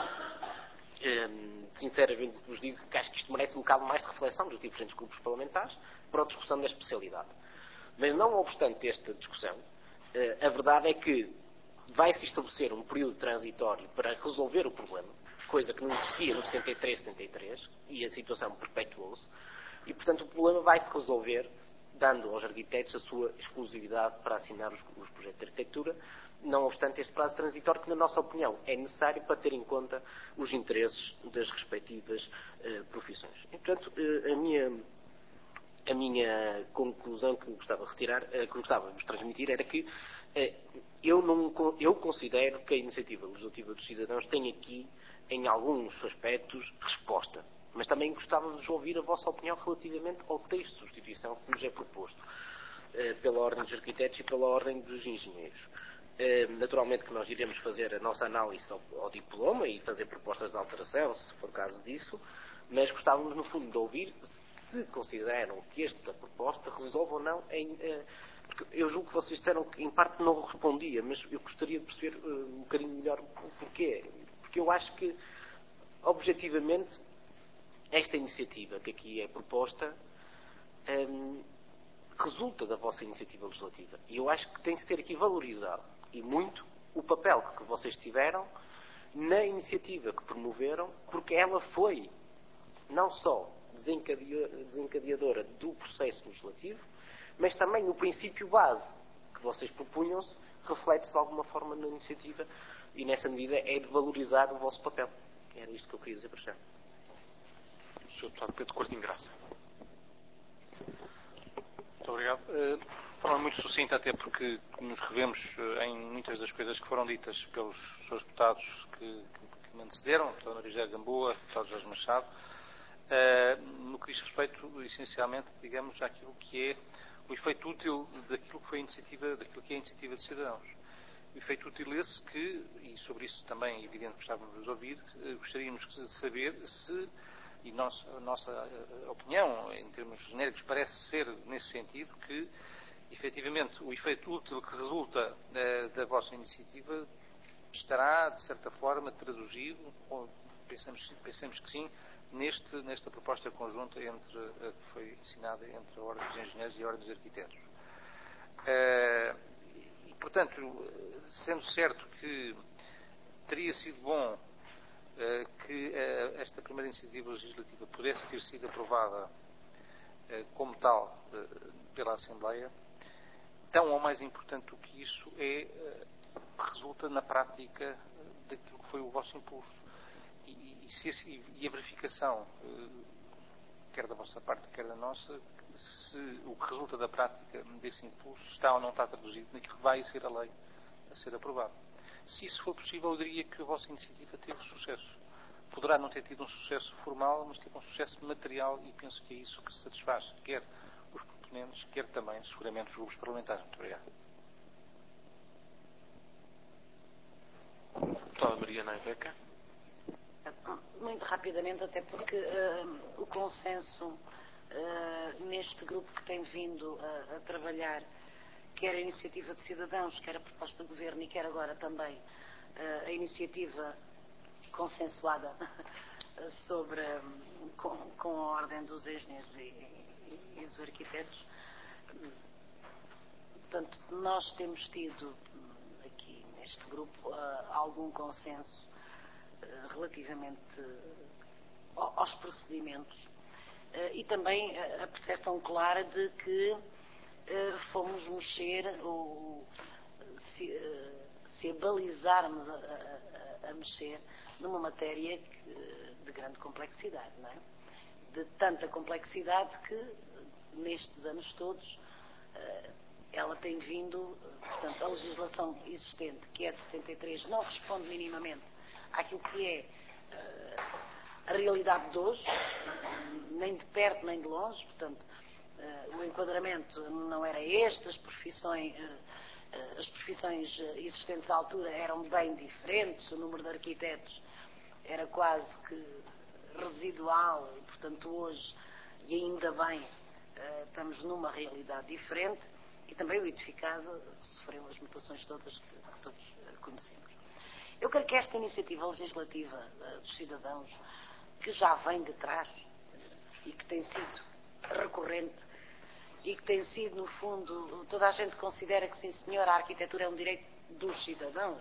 S3: Um, sinceramente vos digo que acho que isto merece um bocado mais de reflexão dos diferentes grupos parlamentares para a discussão da especialidade. Mas não obstante esta discussão, uh, a verdade é que vai-se estabelecer um período transitório para resolver o problema, coisa que não existia no setenta e três, setenta e três, e a situação perpetuou-se, e portanto o problema vai-se resolver dando aos arquitetos a sua exclusividade para assinar os, os projetos de arquitetura, não obstante este prazo transitório que, na nossa opinião, é necessário para ter em conta os interesses das respectivas uh, profissões. E, portanto, uh, a, minha, a minha conclusão que gostava de retirar, uh, que gostava de vos transmitir, era que uh, eu, não, eu considero que a iniciativa legislativa dos cidadãos tem aqui, em alguns aspectos, resposta. Mas também gostava de ouvir a vossa opinião relativamente ao texto de substituição que nos é proposto eh, pela Ordem dos Arquitetos e pela Ordem dos Engenheiros. Eh, naturalmente que nós iremos fazer a nossa análise ao, ao diploma e fazer propostas de alteração, se for caso disso, mas gostávamos, no fundo, de ouvir se consideram que esta proposta resolve ou não em... Eh, porque eu julgo que vocês disseram que, em parte, não respondia, mas eu gostaria de perceber eh, um bocadinho melhor o porquê. Porque eu acho que, objetivamente, esta iniciativa que aqui é proposta hum, resulta da vossa iniciativa legislativa. E eu acho que tem de ser aqui valorizado, e muito, o papel que vocês tiveram na iniciativa que promoveram, porque ela foi não só desencadeadora do processo legislativo, mas também o princípio base que vocês propunham-se reflete-se de alguma forma na iniciativa, e nessa medida é de valorizar o vosso papel. Era isto que eu queria dizer para já.
S1: senhor Deputado Pedro Coutinho Graça. Muito obrigado. Uh, de forma muito sucinta, até porque nos revemos uh, em muitas das coisas que foram ditas pelos seus deputados que, que, que me antecederam, o deputado Maria José Gamboa, o deputado Jorge Machado, uh, no que diz respeito, essencialmente, digamos, àquilo que é o efeito útil daquilo que foi a iniciativa, daquilo que é a iniciativa de cidadãos. O efeito útil esse que, e sobre isso também é evidente que gostávamos de ouvir, uh, gostaríamos de saber se, e nossa, a nossa opinião, em termos genéricos, parece ser nesse sentido que, efetivamente, o efeito útil que resulta eh, da vossa iniciativa estará, de certa forma, traduzido, ou pensamos, pensamos que sim, neste, nesta proposta conjunta entre, a que foi assinada entre a Ordem dos Engenheiros e a Ordem dos Arquitetos. Eh, e, portanto, sendo certo que teria sido bom que uh, esta primeira iniciativa legislativa pudesse ter sido aprovada uh, como tal uh, pela Assembleia, tão ou mais importante do que isso é uh, resulta na prática uh, daquilo que foi o vosso impulso. E, e, se esse, e a verificação, uh, quer da vossa parte, quer da nossa, se o que resulta da prática desse impulso está ou não está traduzido naquilo que vai ser a lei a ser aprovada. Se isso for possível, eu diria que a vossa iniciativa teve sucesso. Poderá não ter tido um sucesso formal, mas teve um sucesso material, e penso que é isso que satisfaz quer os proponentes, quer também, seguramente, os grupos parlamentares. Muito obrigado. Deputada Maria Naiveca.
S6: Muito rapidamente, até porque uh, o consenso uh, neste grupo que tem vindo a, a trabalhar, quer a iniciativa de cidadãos, quer a proposta de governo e quer agora também uh, a iniciativa consensuada sobre, um, com, com a Ordem dos Engenheiros e, e, e dos Arquitetos. Portanto, nós temos tido aqui neste grupo uh, algum consenso uh, relativamente uh, aos procedimentos uh, e também a percepção clara de que Uh, fomos mexer ou se, uh, se abalizarmos a, a, a mexer numa matéria que, de grande complexidade, não é? De tanta complexidade que nestes anos todos uh, ela tem vindo, portanto, a legislação existente, que é de setenta e três, não responde minimamente àquilo que é uh, a realidade de hoje, nem de perto nem de longe, portanto, o enquadramento não era este, as profissões, as profissões existentes à altura eram bem diferentes, o número de arquitetos era quase que residual, e, portanto, hoje, e ainda bem, estamos numa realidade diferente, e também o edificado sofreu as mutações todas que todos conhecemos. Eu creio que esta iniciativa legislativa dos cidadãos, que já vem de trás e que tem sido recorrente e que tem sido, no fundo, toda a gente considera que, sim senhor, a arquitetura é um direito dos cidadãos,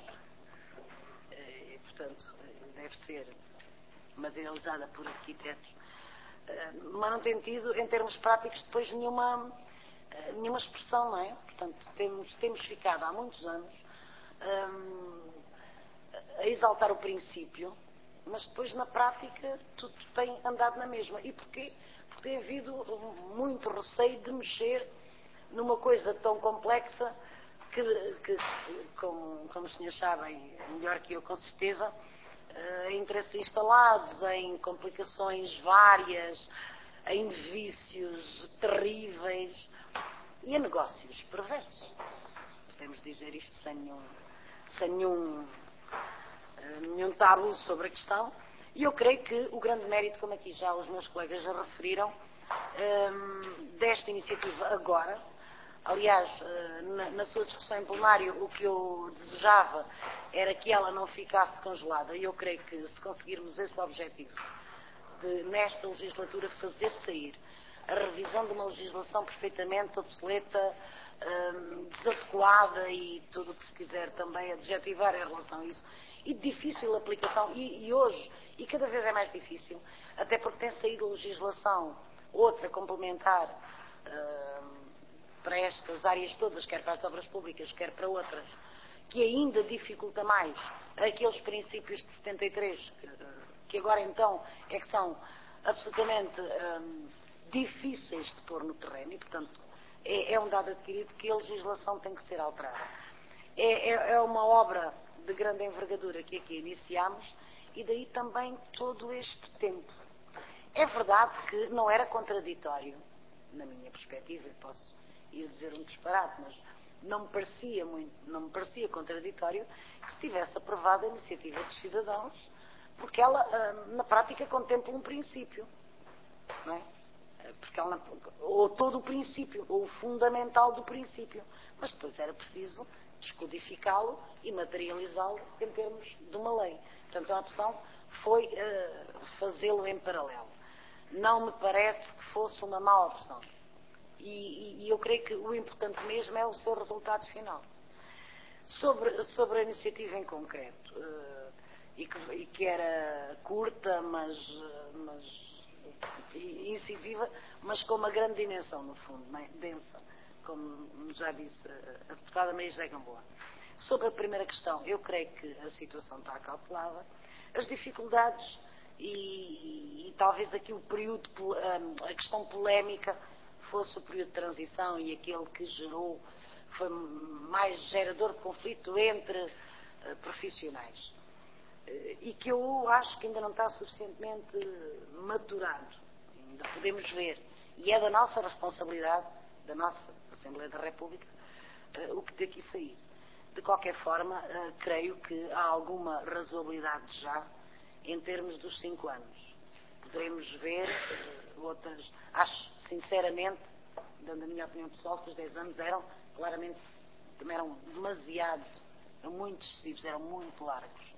S6: e, portanto, deve ser materializada por arquitetos, mas não tem tido, em termos práticos, depois nenhuma, nenhuma expressão, não é? Portanto, temos, temos ficado há muitos anos hum, a exaltar o princípio, mas depois, na prática, tudo tem andado na mesma. E porquê? Porque tem havido muito receio de mexer numa coisa tão complexa que, que como, como os senhores sabem, melhor que eu, com certeza, em interesses instalados, em complicações várias, em vícios terríveis e a negócios perversos. Podemos dizer isto sem nenhum, sem nenhum, nenhum tabu sobre a questão. E eu creio que o grande mérito, como aqui já os meus colegas já referiram, desta iniciativa agora, aliás, na, na sua discussão em plenário, o que eu desejava era que ela não ficasse congelada, e eu creio que, se conseguirmos esse objetivo, de nesta legislatura fazer sair a revisão de uma legislação perfeitamente obsoleta, hum, desadequada e tudo o que se quiser também adjetivar em relação a isso, e de difícil aplicação, e, e hoje, e cada vez é mais difícil, até porque tem saído legislação, outra complementar, hum, para estas áreas todas, quer para as obras públicas, quer para outras, que ainda dificulta mais aqueles princípios de setenta e três, que, que agora então é que são absolutamente hum, difíceis de pôr no terreno, e portanto é, é um dado adquirido que a legislação tem que ser alterada. É, é, é uma obra de grande envergadura que aqui iniciamos, e daí também todo este tempo. É verdade que não era contraditório, na minha perspectiva, eu posso ir dizer um disparate, mas não me parecia muito, não me parecia contraditório que se tivesse aprovado a iniciativa dos cidadãos, porque ela, na prática, contempla um princípio, não é? Porque ela, ou todo o princípio, ou o fundamental do princípio, mas depois era preciso descodificá-lo e materializá-lo em termos de uma lei. Portanto, a opção foi uh, fazê-lo em paralelo. Não me parece que fosse uma má opção. E, e eu creio que o importante mesmo é o seu resultado final. Sobre, sobre a iniciativa em concreto, uh, e, que, e que era curta, mas, uh, mas incisiva, mas com uma grande dimensão, no fundo, não é? Densa, como já disse a deputada Maria José Gamboa. Sobre a primeira questão, eu creio que a situação está acautelada. As dificuldades e, e, e talvez aqui o período, a, a questão polémica fosse o período de transição, e aquele que gerou, foi mais gerador de conflito entre uh, profissionais. Uh, e que eu acho que ainda não está suficientemente maturado. Ainda podemos ver. E é da nossa responsabilidade, da nossa Assembleia da República, uh, o que daqui sair. De qualquer forma, uh, creio que há alguma razoabilidade já em termos dos cinco anos. Poderemos ver uh, outras. Acho, sinceramente, dando a minha opinião pessoal, que os dez anos eram claramente, também eram demasiado, eram muito excessivos, eram muito largos.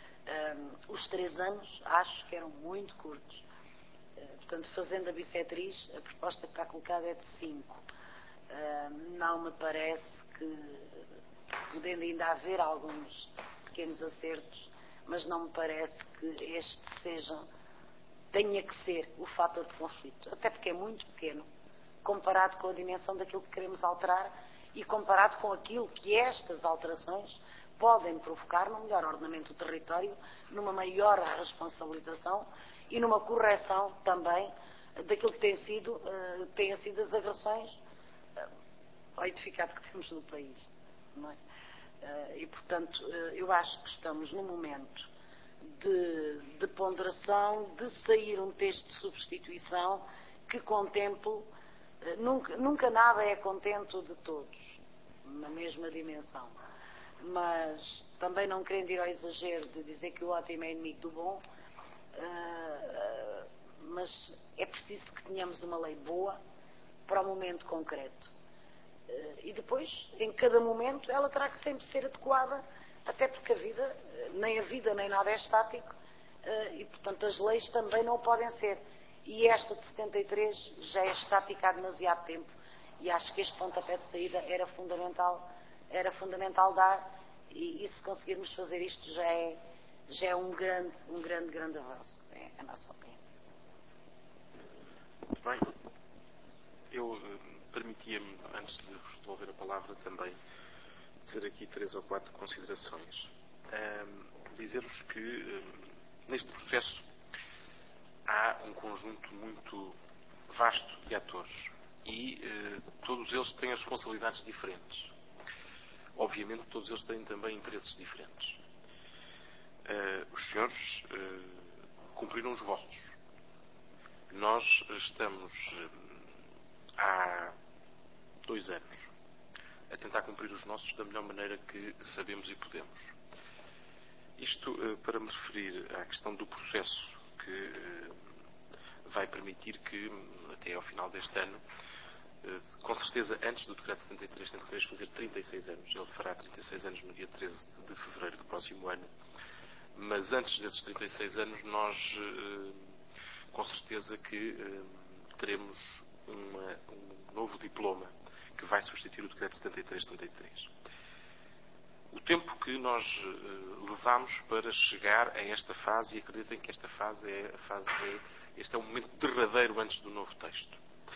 S6: Um, os três anos acho que eram muito curtos. Uh, portanto, fazendo a bissetriz, a proposta que está colocada é de cinco. Uh, não me parece que, podendo ainda haver alguns pequenos acertos, mas não me parece que este seja, tenha que ser o fator de conflito, até porque é muito pequeno comparado com a dimensão daquilo que queremos alterar e comparado com aquilo que estas alterações podem provocar no melhor ordenamento do território, numa maior responsabilização e numa correção também daquilo que tem sido, uh, têm sido as agressões uh, ao edificado que temos no país, não é? Uh, e, portanto, uh, eu acho que estamos num momento de, de ponderação, de sair um texto de substituição que contemple. Nunca, nunca nada é contento de todos, na mesma dimensão. Mas também não querendo ir ao exagero de dizer que o ótimo é inimigo do bom, uh, mas é preciso que tenhamos uma lei boa para o momento concreto. Uh, e depois, em cada momento, ela terá que sempre ser adequada, até porque a vida, nem a vida nem nada é estático, uh, e portanto as leis também não podem ser. E esta de setenta e três já é estática há demasiado tempo, e acho que este pontapé de saída era fundamental, era fundamental dar, e, e se conseguirmos fazer isto já é, já é um grande, um grande, grande avanço, é a nossa opinião.
S1: Muito bem. Eu uh, permitia-me, antes de vos devolver a palavra, também dizer aqui três ou quatro considerações. Uh, Dizer-vos que uh, neste processo há um conjunto muito vasto de atores e eh, todos eles têm responsabilidades diferentes. Obviamente todos eles têm também interesses diferentes. Uh, os senhores uh, cumpriram os vossos. Nós estamos uh, há dois anos a tentar cumprir os nossos da melhor maneira que sabemos e podemos. Isto uh, para me referir à questão do processo que uh, vai permitir que, até ao final deste ano, uh, com certeza antes do decreto setenta e três, tem de fazer trinta e seis anos. Ele fará trinta e seis anos no dia treze de fevereiro do próximo ano. Mas antes desses trinta e seis anos, nós, uh, com certeza que uh, teremos uma, um novo diploma que vai substituir o decreto setenta e três setenta e três. O tempo que nós uh, levamos para chegar a esta fase, e acreditem que esta fase é a fase é, este é o momento derradeiro antes do novo texto.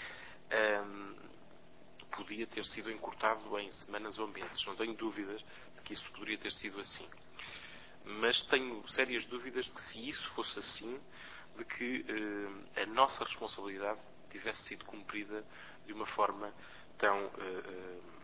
S1: Um, podia ter sido encurtado em semanas ou meses, não tenho dúvidas de que isso poderia ter sido assim. Mas tenho sérias dúvidas de que, se isso fosse assim, de que uh, a nossa responsabilidade tivesse sido cumprida de uma forma tão uh, uh,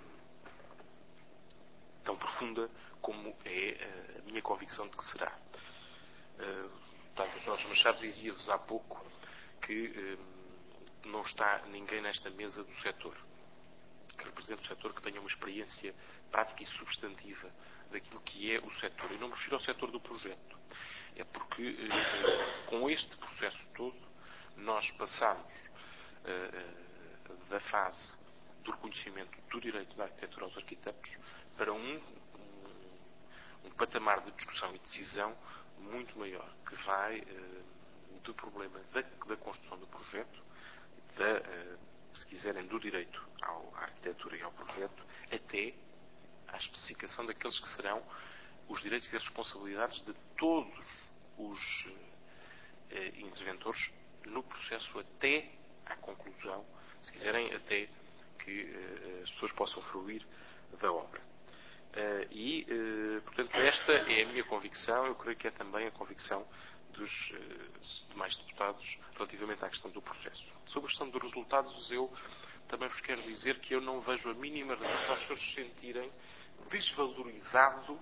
S1: tão profunda como é uh, a minha convicção de que será. Uh, portanto, Jorge Machado dizia-vos há pouco que uh, não está ninguém nesta mesa do setor, que representa o setor, que tenha uma experiência prática e substantiva daquilo que é o setor. E não me refiro ao setor do projeto. É porque uh, com este processo todo nós passamos uh, uh, da fase do reconhecimento do direito da arquitetura aos arquitetos para um, um, um patamar de discussão e decisão muito maior, que vai uh, do problema da, da construção do projeto, da, uh, se quiserem, do direito ao, à arquitetura e ao projeto, até à especificação daqueles que serão os direitos e as responsabilidades de todos os uh, interventores no processo até à conclusão, se quiserem, até que uh, as pessoas possam fruir da obra. Uh, e, uh, portanto, esta é a minha convicção, eu creio que é também a convicção dos uh, demais deputados relativamente à questão do processo. Sobre a questão dos resultados, eu também vos quero dizer que eu não vejo a mínima razão para os senhores se sentirem desvalorizado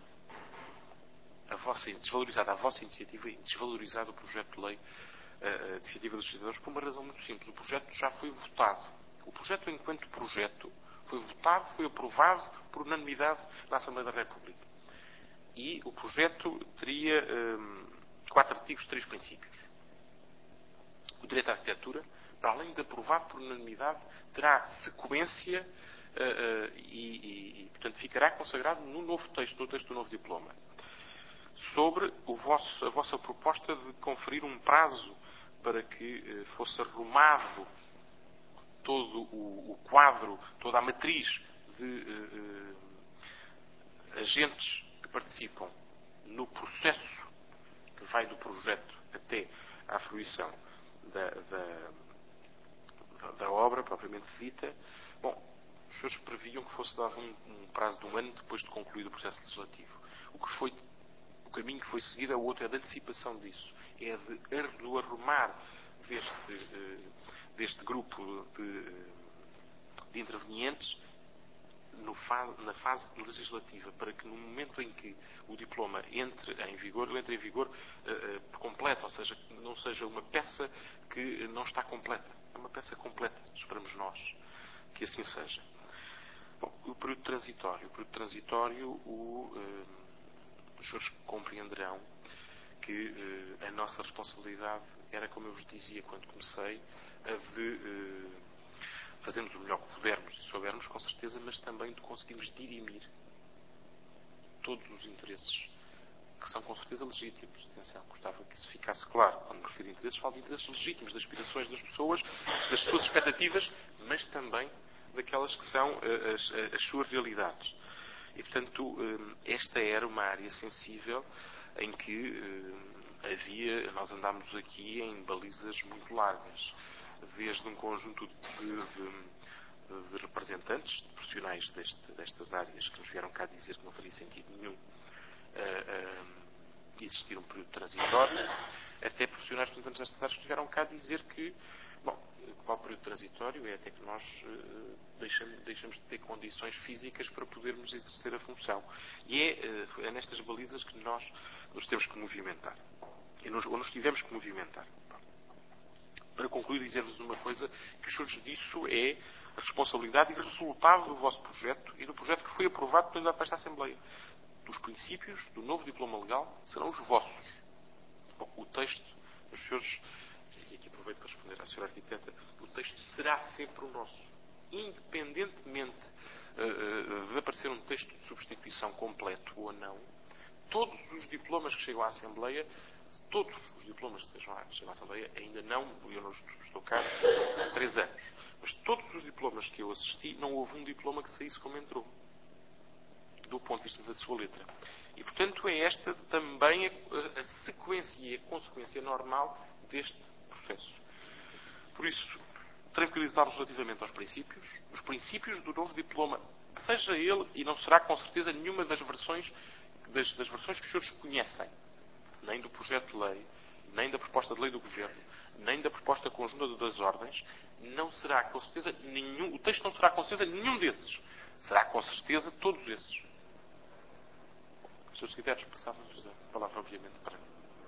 S1: a vossa, desvalorizada a vossa iniciativa e desvalorizado o projeto de lei, a iniciativa dos cidadãos, por uma razão muito simples. O projeto já foi votado. O projeto, enquanto projeto, foi votado, foi aprovado por unanimidade na Assembleia da República. E o projeto teria hum, quatro artigos, três princípios. O direito à arquitetura, para além de aprovado por unanimidade, terá sequência uh, uh, e, e, e, portanto, ficará consagrado no novo texto, no texto do novo diploma. Sobre o vosso, a vossa proposta de conferir um prazo para que uh, fosse arrumado todo o, o quadro, toda a matriz de uh, uh, agentes que participam no processo que vai do projeto até à fruição da, da, da obra propriamente dita. Bom, os senhores previam que fosse dado um, um prazo de um ano depois de concluído o processo legislativo. O que foi, o caminho que foi seguido é o outro, é de antecipação disso. É de, do arrumar deste, uh, deste grupo de, de intervenientes no fa na fase legislativa, para que no momento em que o diploma entre em vigor, ele entre em vigor uh, uh, por completo, ou seja, que não seja uma peça que não está completa. É uma peça completa, esperamos nós que assim seja. Bom, o período transitório. O período transitório, o, uh, os senhores compreenderão que uh, a nossa responsabilidade era, como eu vos dizia quando comecei, a de uh, fazermos o melhor que pudermos e soubermos, com certeza, mas também de conseguirmos dirimir todos os interesses, que são com certeza legítimos. Atenção, gostava que isso ficasse claro. Quando me refiro a interesses, falo de interesses legítimos, das aspirações das pessoas, das suas expectativas, mas também daquelas que são uh, as, as suas realidades. E, portanto, uh, esta era uma área sensível em que uh, havia, nós andámos aqui em balizas muito largas, desde um conjunto de, de, de representantes, de profissionais deste, destas áreas, que nos vieram cá dizer que não faria sentido nenhum uh, uh, existir um período transitório, até profissionais representantes destas áreas que nos vieram cá dizer que, bom, qual período transitório é até que nós uh, deixamos, deixamos de ter condições físicas para podermos exercer a função. E é, uh, é nestas balizas que nós nos temos que movimentar. E nos, ou nos tivemos que movimentar. Para concluir, dizer-vos uma coisa, que os senhores disso é a responsabilidade e o resultado do vosso projeto e do projeto que foi aprovado pela esta Assembleia. Os princípios do novo diploma legal serão os vossos. Bom, o texto, os senhores, e aqui aproveito para responder à senhora arquiteta, o texto será sempre o nosso. Independentemente uh, de aparecer um texto de substituição completo ou não, todos os diplomas que chegam à Assembleia, todos os diplomas que chegam à, chegam à Assembleia, ainda não, eu não estou cá há três anos, mas todos os diplomas que eu assisti, não houve um diploma que saísse como entrou, do ponto de vista da sua letra. E, portanto, é esta também a, a sequência e a consequência normal deste processo. Por isso, tranquilizar-vos relativamente aos princípios, os princípios do novo diploma, seja ele, e não será com certeza nenhuma das versões, das, das versões que os senhores conhecem, nem do projeto de lei, nem da proposta de lei do Governo, nem da proposta conjunta das ordens, não será com certeza nenhum, o texto não será com certeza nenhum desses. Será com certeza todos esses. Se os secretários passavam-vos a palavra, obviamente, para...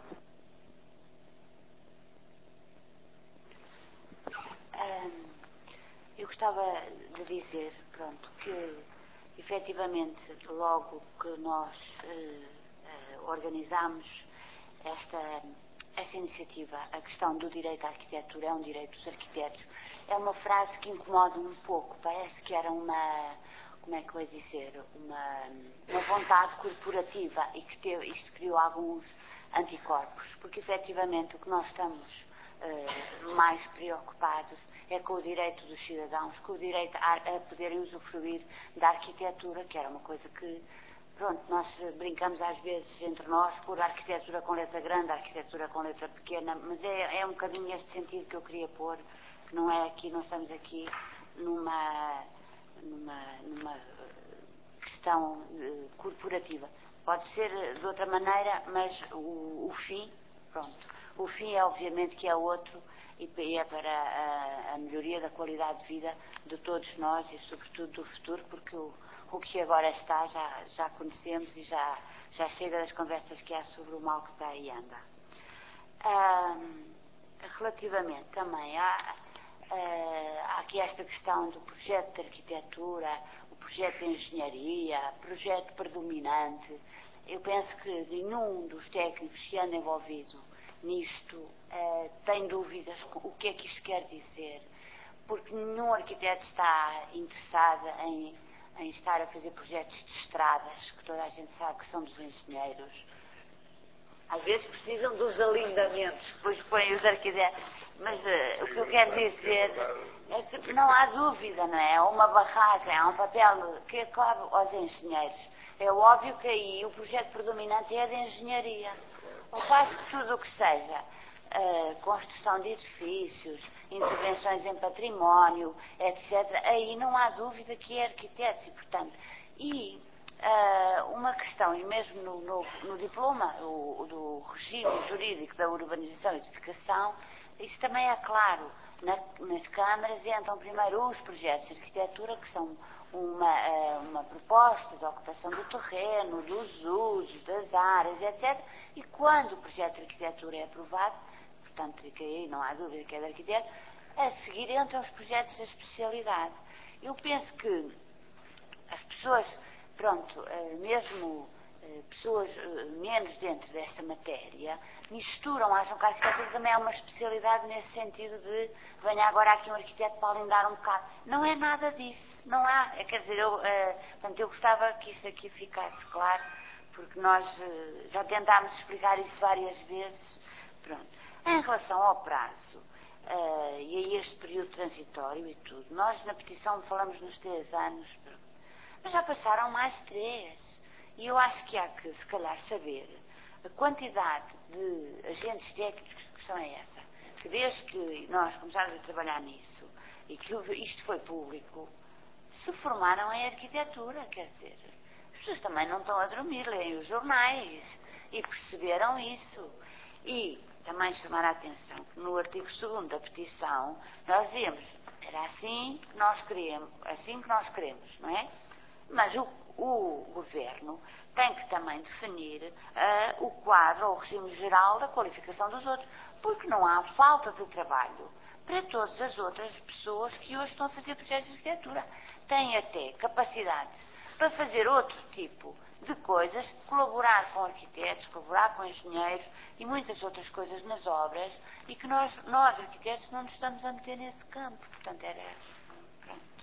S2: Hum, eu gostava de dizer, pronto, que efetivamente, logo que nós uh, uh, organizámos esta, esta iniciativa, a questão do direito à arquitetura é um direito dos arquitetos, é uma frase que incomoda um pouco, parece que era uma, como é que eu ia dizer, uma, uma vontade corporativa e que teve, isto criou alguns anticorpos, porque efetivamente o que nós estamos uh, mais preocupados é com o direito dos cidadãos, com o direito a, a poderem usufruir da arquitetura, que era uma coisa que, pronto, nós brincamos às vezes entre nós por arquitetura com letra grande, arquitetura com letra pequena, mas é, é um bocadinho este sentido que eu queria pôr, que não é aqui, nós estamos aqui numa, numa, numa questão uh, corporativa. Pode ser de outra maneira, mas o, o fim, pronto, o fim é obviamente que é outro e é para a, a melhoria da qualidade de vida de todos nós e sobretudo do futuro, porque o, o que agora está já, já conhecemos e já, já chega das conversas que há sobre o mal que está aí anda. Ah, relativamente também há, ah, há aqui esta questão do projeto de arquitetura, o projeto de engenharia, projeto predominante. Eu penso que nenhum dos técnicos que anda envolvido nisto uh, tem dúvidas o que é que isto quer dizer, porque nenhum arquiteto está interessado em, em estar a fazer projetos de estradas, que toda a gente sabe que são dos engenheiros. Às vezes precisam dos alindamentos que depois põem os arquitetos, mas uh, o que eu quero dizer é que não há dúvida, não é? Há uma barragem, há um papel que cabe aos engenheiros. É óbvio que aí o projeto predominante é de engenharia. Ou quase que tudo o que seja uh, construção de edifícios, intervenções em património, etcétera, aí não há dúvida que é arquitetos e, portanto, e uh, uma questão, e mesmo no, no, no diploma o, do regime jurídico da urbanização e edificação, isso também é claro. Na, nas câmaras entram primeiro os projetos de arquitetura, que são uma, uma proposta de ocupação do terreno, dos usos, das áreas, etcétera. E quando o projeto de arquitetura é aprovado, portanto, que aí não há dúvida que é de arquiteto, a seguir entram os projetos da especialidade. Eu penso que as pessoas, pronto, mesmo pessoas menos dentro desta matéria, misturam, acham que a arquitetura também é uma especialidade nesse sentido de venha agora aqui um arquiteto para alindar um bocado. Não é nada disso, não há. Quer dizer, eu, portanto, eu gostava que isto aqui ficasse claro, porque nós já tentámos explicar isso várias vezes. Pronto. Em relação ao prazo uh, e a este período transitório e tudo, nós na petição falamos nos três anos, mas já passaram mais três. E eu acho que há que, se calhar, saber a quantidade de agentes técnicos, que questão é essa, que desde que nós começámos a trabalhar nisso e que isto foi público, se formaram em arquitetura, quer dizer, as pessoas também não estão a dormir, leem os jornais e perceberam isso. E também chamar a atenção que no artigo segundo da petição nós dizíamos, era assim que nós queremos, assim que nós queremos, não é? Mas o, o governo tem que também definir uh, o quadro ou o regime geral da qualificação dos outros, porque não há falta de trabalho para todas as outras pessoas que hoje estão a fazer projetos de arquitetura. Têm até capacidades para fazer outro tipo de coisas, colaborar com arquitetos, colaborar com engenheiros e muitas outras coisas nas obras, e que nós, nós arquitetos, não nos estamos a meter nesse campo. Portanto, era... Pronto.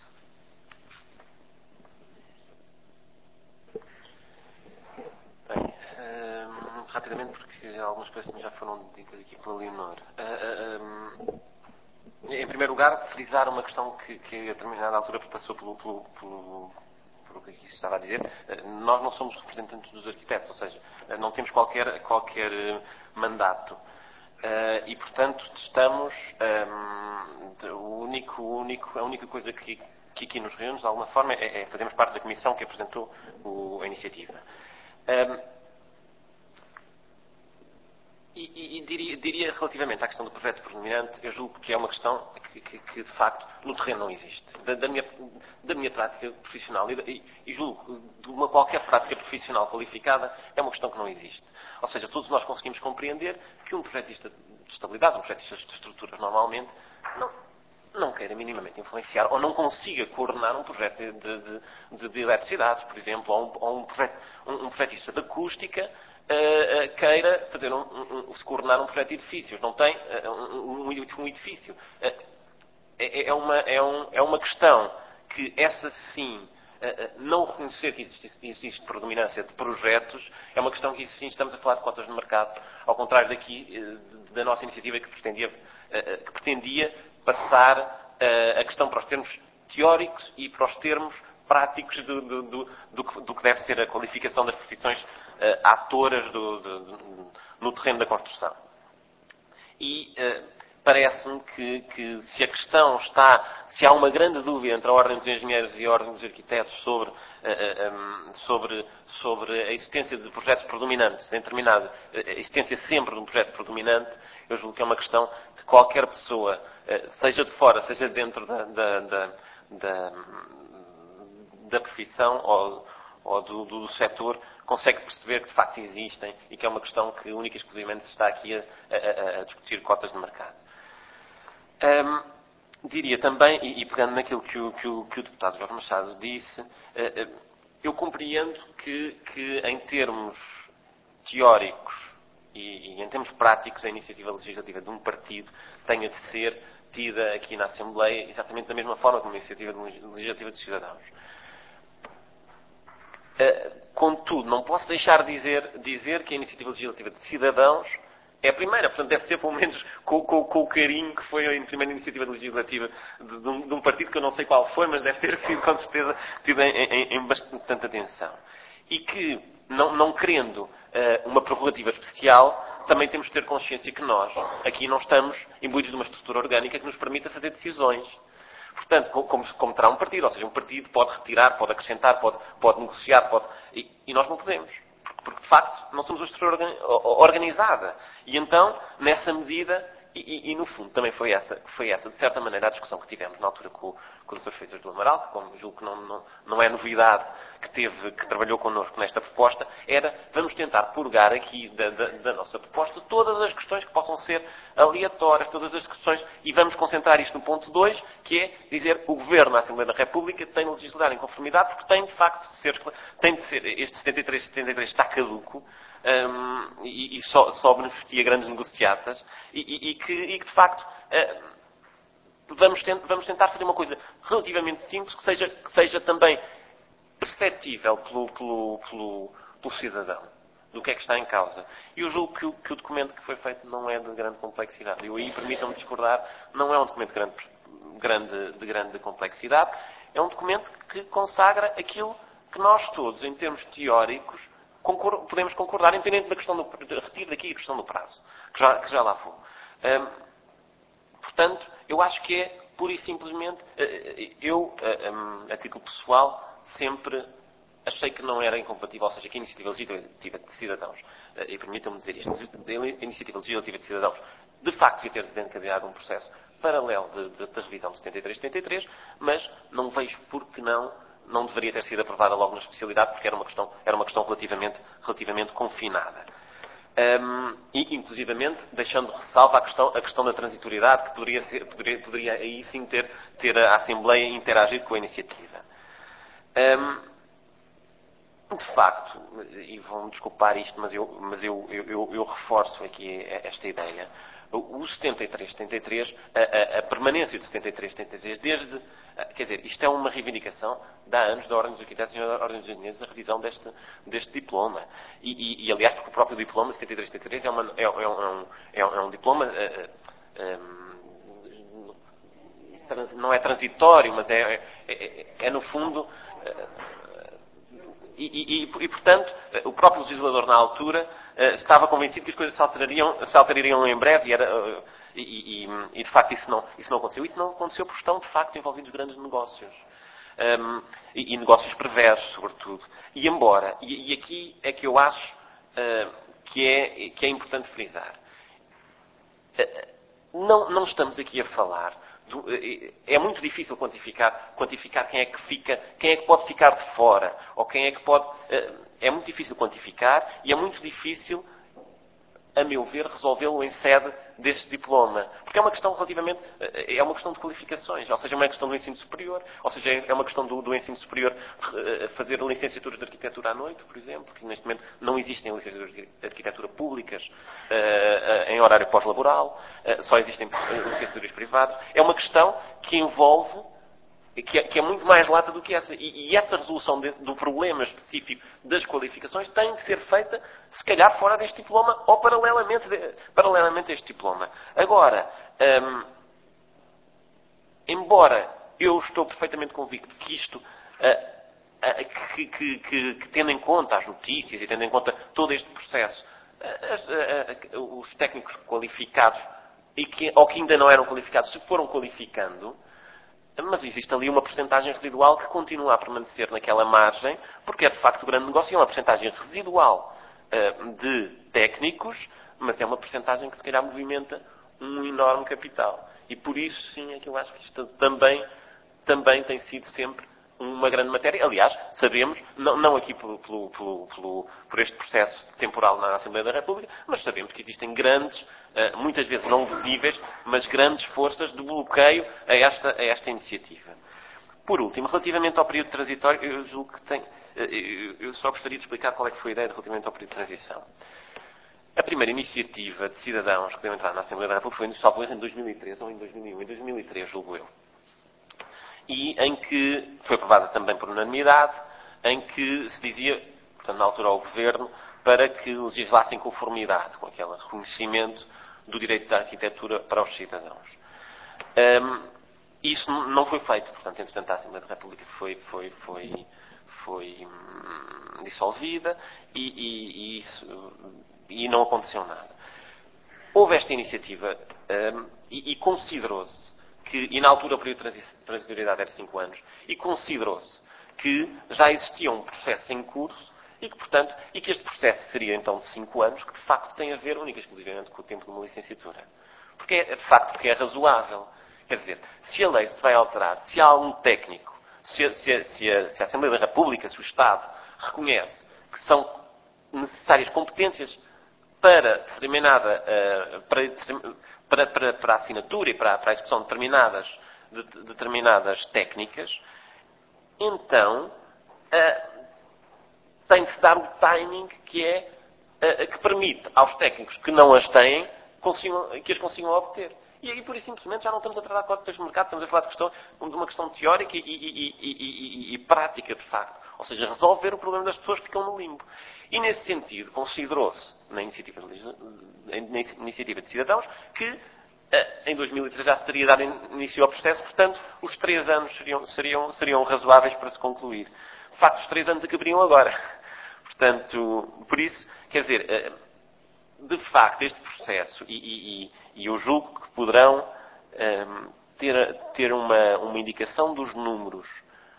S3: Bem, uh, rapidamente, porque algumas coisas já foram ditas aqui pela Leonor. Uh, uh, um, em primeiro lugar, frisar uma questão que, que a determinada altura passou pelo... pelo, pelo o que aqui se estava a dizer, nós não somos representantes dos arquitetos, ou seja, não temos qualquer, qualquer mandato. E, portanto, estamos, o único, o único, a única coisa que, que aqui nos reúne, de alguma forma, é, é fazermos parte da comissão que apresentou o, a iniciativa. E, e, e diria, diria, relativamente à questão do projeto predominante, eu julgo que é uma questão que, que, que de facto, no terreno não existe. Da, da, minha, da minha prática profissional, e, e julgo de uma qualquer prática profissional qualificada, é uma questão que não existe. Ou seja, todos nós conseguimos compreender que um projetista de estabilidade, um projetista de estruturas, normalmente, não, não queira minimamente influenciar ou não consiga coordenar um projeto de, de, de, de eletricidades, por exemplo, ou um, ou um, projeto, um, um projetista de acústica, Uh, uh, queira fazer um, um, um, se coordenar um projeto de edifícios. Não tem uh, um, um, um edifício. Uh, é, é, uma, é, um, é uma questão que essa sim, uh, uh, não reconhecer que existe, existe predominância de projetos, é uma questão que sim estamos a falar de cotas de mercado, ao contrário daqui uh, da nossa iniciativa que pretendia, uh, uh, que pretendia passar uh, a questão para os termos teóricos e para os termos práticos do, do, do, do, do que deve ser a qualificação das profissões uh, atoras do, do, do, no terreno da construção. E uh, parece-me que, que se a questão está, se há uma grande dúvida entre a Ordem dos Engenheiros e a Ordem dos Arquitetos sobre, uh, uh, um, sobre, sobre a existência de projetos predominantes, em determinado, a existência sempre de um projeto predominante, eu julgo que é uma questão de qualquer pessoa, uh, seja de fora, seja dentro da, da, da, da da profissão ou, ou do, do, do setor, consegue perceber que de facto existem e que é uma questão que única e exclusivamente se está aqui a, a, a discutir cotas de mercado. Um, diria também, e, e pegando naquilo que o, que, o, que o deputado Jorge Machado disse, uh, uh, eu compreendo que, que em termos teóricos e, e em termos práticos a iniciativa legislativa de um partido tenha de ser tida aqui na Assembleia exatamente da mesma forma como a iniciativa legislativa dos cidadãos. Uh, contudo, não posso deixar de dizer, dizer que a iniciativa legislativa de cidadãos é a primeira, portanto deve ser pelo menos com, com, com o carinho que foi a primeira iniciativa legislativa de, de, um, de um partido que eu não sei qual foi, mas deve ter sido com certeza tido em, em, em bastante atenção. E que, não, não querendo uh, uma prerrogativa especial, também temos de ter consciência que nós aqui não estamos imbuídos de uma estrutura orgânica que nos permita fazer decisões. Portanto, como, como terá um partido, ou seja, um partido pode retirar, pode acrescentar, pode, pode negociar, pode... E, e nós não podemos. Porque, porque, de facto, não somos uma estrutura organizada. E então, nessa medida, E, e, no fundo, também foi essa, foi essa, de certa maneira, a discussão que tivemos na altura com, com o doutor Freitas do Amaral, que, como julgo que não, não, não é novidade, que, teve, que trabalhou connosco nesta proposta, era, vamos tentar purgar aqui da, da, da nossa proposta todas as questões que possam ser aleatórias, todas as questões, e vamos concentrar isto no ponto dois, que é dizer o Governo, a Assembleia da República, tem de legislar em conformidade, porque tem, de facto, de ser, tem de ser, este setenta e três setenta e três está caduco, Um, e, e só, só beneficia grandes negociatas e, e, e, que, e que, de facto, uh, vamos, tent, vamos tentar fazer uma coisa relativamente simples que seja, que seja também perceptível pelo, pelo, pelo, pelo cidadão do que é que está em causa. E eu julgo que, que o documento que foi feito não é de grande complexidade. E aí, permitam-me discordar, não é um documento de grande, grande, de grande complexidade, é um documento que consagra aquilo que nós todos, em termos teóricos, Concor- podemos concordar, independente da questão do retiro daqui a questão do prazo, que já, que já lá foi. Um, portanto, eu acho que é pura e simplesmente, uh, eu, uh, um, a título pessoal, sempre achei que não era incompatível, ou seja, que a iniciativa legislativa de cidadãos, uh, e permitam-me dizer isto, a iniciativa legislativa de cidadãos, de facto, devia ter desencadeado um processo paralelo de, de, de revisão de setenta e três setenta e três, mas não vejo por que não não deveria ter sido aprovada logo na especialidade, porque era uma questão, era uma questão relativamente, relativamente confinada. Um, e, inclusivamente, deixando ressalva a questão, a questão da transitoriedade, que poderia, ser, poderia, poderia aí sim ter, ter a Assembleia interagir com a iniciativa. Um, de facto, e vão desculpar isto, mas eu, mas eu, eu, eu, eu reforço aqui esta ideia, o setenta e três setenta e três, a, a, a permanência do setenta e três setenta e três, desde, quer dizer, isto é uma reivindicação de há anos da Ordem dos Arquitetos e da Ordem dos Engenheiros, a revisão deste, deste diploma. E, e, e, aliás, porque o próprio diploma setenta e três setenta e três é, uma, é, é, um, é, um, é um diploma, uh, um, não é transitório, mas é, é, é, é no fundo... Uh, E, e, e, portanto, o próprio legislador, na altura, estava convencido que as coisas se alterariam, se alterariam em breve e, era, e, e, e, de facto, isso não, isso não aconteceu. Isso não aconteceu porque estão, de facto, envolvidos grandes negócios. Um, e, e negócios perversos, sobretudo. E embora, e, e aqui é que eu acho uh, que, é, que é importante frisar, uh, não, não estamos aqui a falar... É muito difícil quantificar, quantificar quem é que fica, quem é que pode ficar de fora, ou quem é que pode... É muito difícil quantificar e é muito difícil, a meu ver, resolvê-lo em sede deste diploma. Porque é uma questão relativamente... É uma questão de qualificações, ou seja, é uma questão do ensino superior, ou seja, é uma questão do, do ensino superior fazer licenciaturas de arquitetura à noite, por exemplo, porque neste momento não existem licenciaturas de arquitetura públicas uh, uh, em horário pós-laboral, uh, só existem licenciaturas privadas. É uma questão que envolve... Que é, que é muito mais lata do que essa. E, e essa resolução de, do problema específico das qualificações tem que ser feita, se calhar, fora deste diploma ou paralelamente, de, paralelamente a este diploma. Agora, hum, embora eu estou perfeitamente convicto que isto, uh, uh, que, que, que, que tendo em conta as notícias e tendo em conta todo este processo, uh, uh, uh, os técnicos qualificados, e que, ou que ainda não eram qualificados, se foram qualificando, mas existe ali uma percentagem residual que continua a permanecer naquela margem, porque é de facto o grande negócio, é uma percentagem residual uh, de técnicos, mas é uma percentagem que se calhar movimenta um enorme capital. E por isso, sim, é que eu acho que isto também, também tem sido sempre uma grande matéria. Aliás, sabemos, não, não aqui pelo, pelo, pelo, pelo, por este processo temporal na Assembleia da República, mas sabemos que existem grandes, muitas vezes não visíveis, mas grandes forças de bloqueio a esta, a esta iniciativa. Por último, relativamente ao período transitório, eu julgo que tem, eu só gostaria de explicar qual é que foi a ideia relativamente ao período de transição. A primeira iniciativa de cidadãos que deu entrada na Assembleia da República foi, salvo erro, em dois mil e três ou em dois mil e um, em dois mil e três, julgo eu. E em que foi aprovada também por unanimidade, em que se dizia, portanto, na altura ao Governo, para que legislasse em conformidade com aquele reconhecimento do direito da arquitetura para os cidadãos. Um, isso não foi feito, portanto, entretanto, a Assembleia da República foi, foi, foi, foi hum, dissolvida e, e, e, isso, e não aconteceu nada. Houve esta iniciativa um, e, e considerou-se que, e na altura o período de transitoriedade era cinco anos, e considerou-se que já existia um processo em curso e que, portanto, e que este processo seria então de cinco anos, que de facto tem a ver única e exclusivamente com o tempo de uma licenciatura. Porque é, de facto, porque é razoável. Quer dizer, se a lei se vai alterar, se há um técnico, se a, se a, se a, se a Assembleia da República, se o Estado reconhece que são necessárias competências para determinada, uh, para, para, para, para a assinatura e para, para a execução de determinadas, de, de determinadas técnicas, então uh, tem de se dar o timing que, é, uh, que permite aos técnicos que não as têm consigam, que as consigam obter. E aí, por isso, simplesmente, já não estamos a tratar de códigos de mercado, estamos a falar de, questão, de uma questão teórica e, e, e, e, e prática, de facto. Ou seja, resolver o problema das pessoas que ficam no limbo. E, nesse sentido, considerou-se, na iniciativa, na iniciativa de cidadãos, que em dois mil e três já se teria dado início ao processo, portanto, os três anos seriam, seriam, seriam razoáveis para se concluir. De facto, os três anos acabariam agora. Portanto, por isso, quer dizer, de facto, este processo, e, e, e, e eu julgo que poderão um, ter, ter uma, uma indicação dos números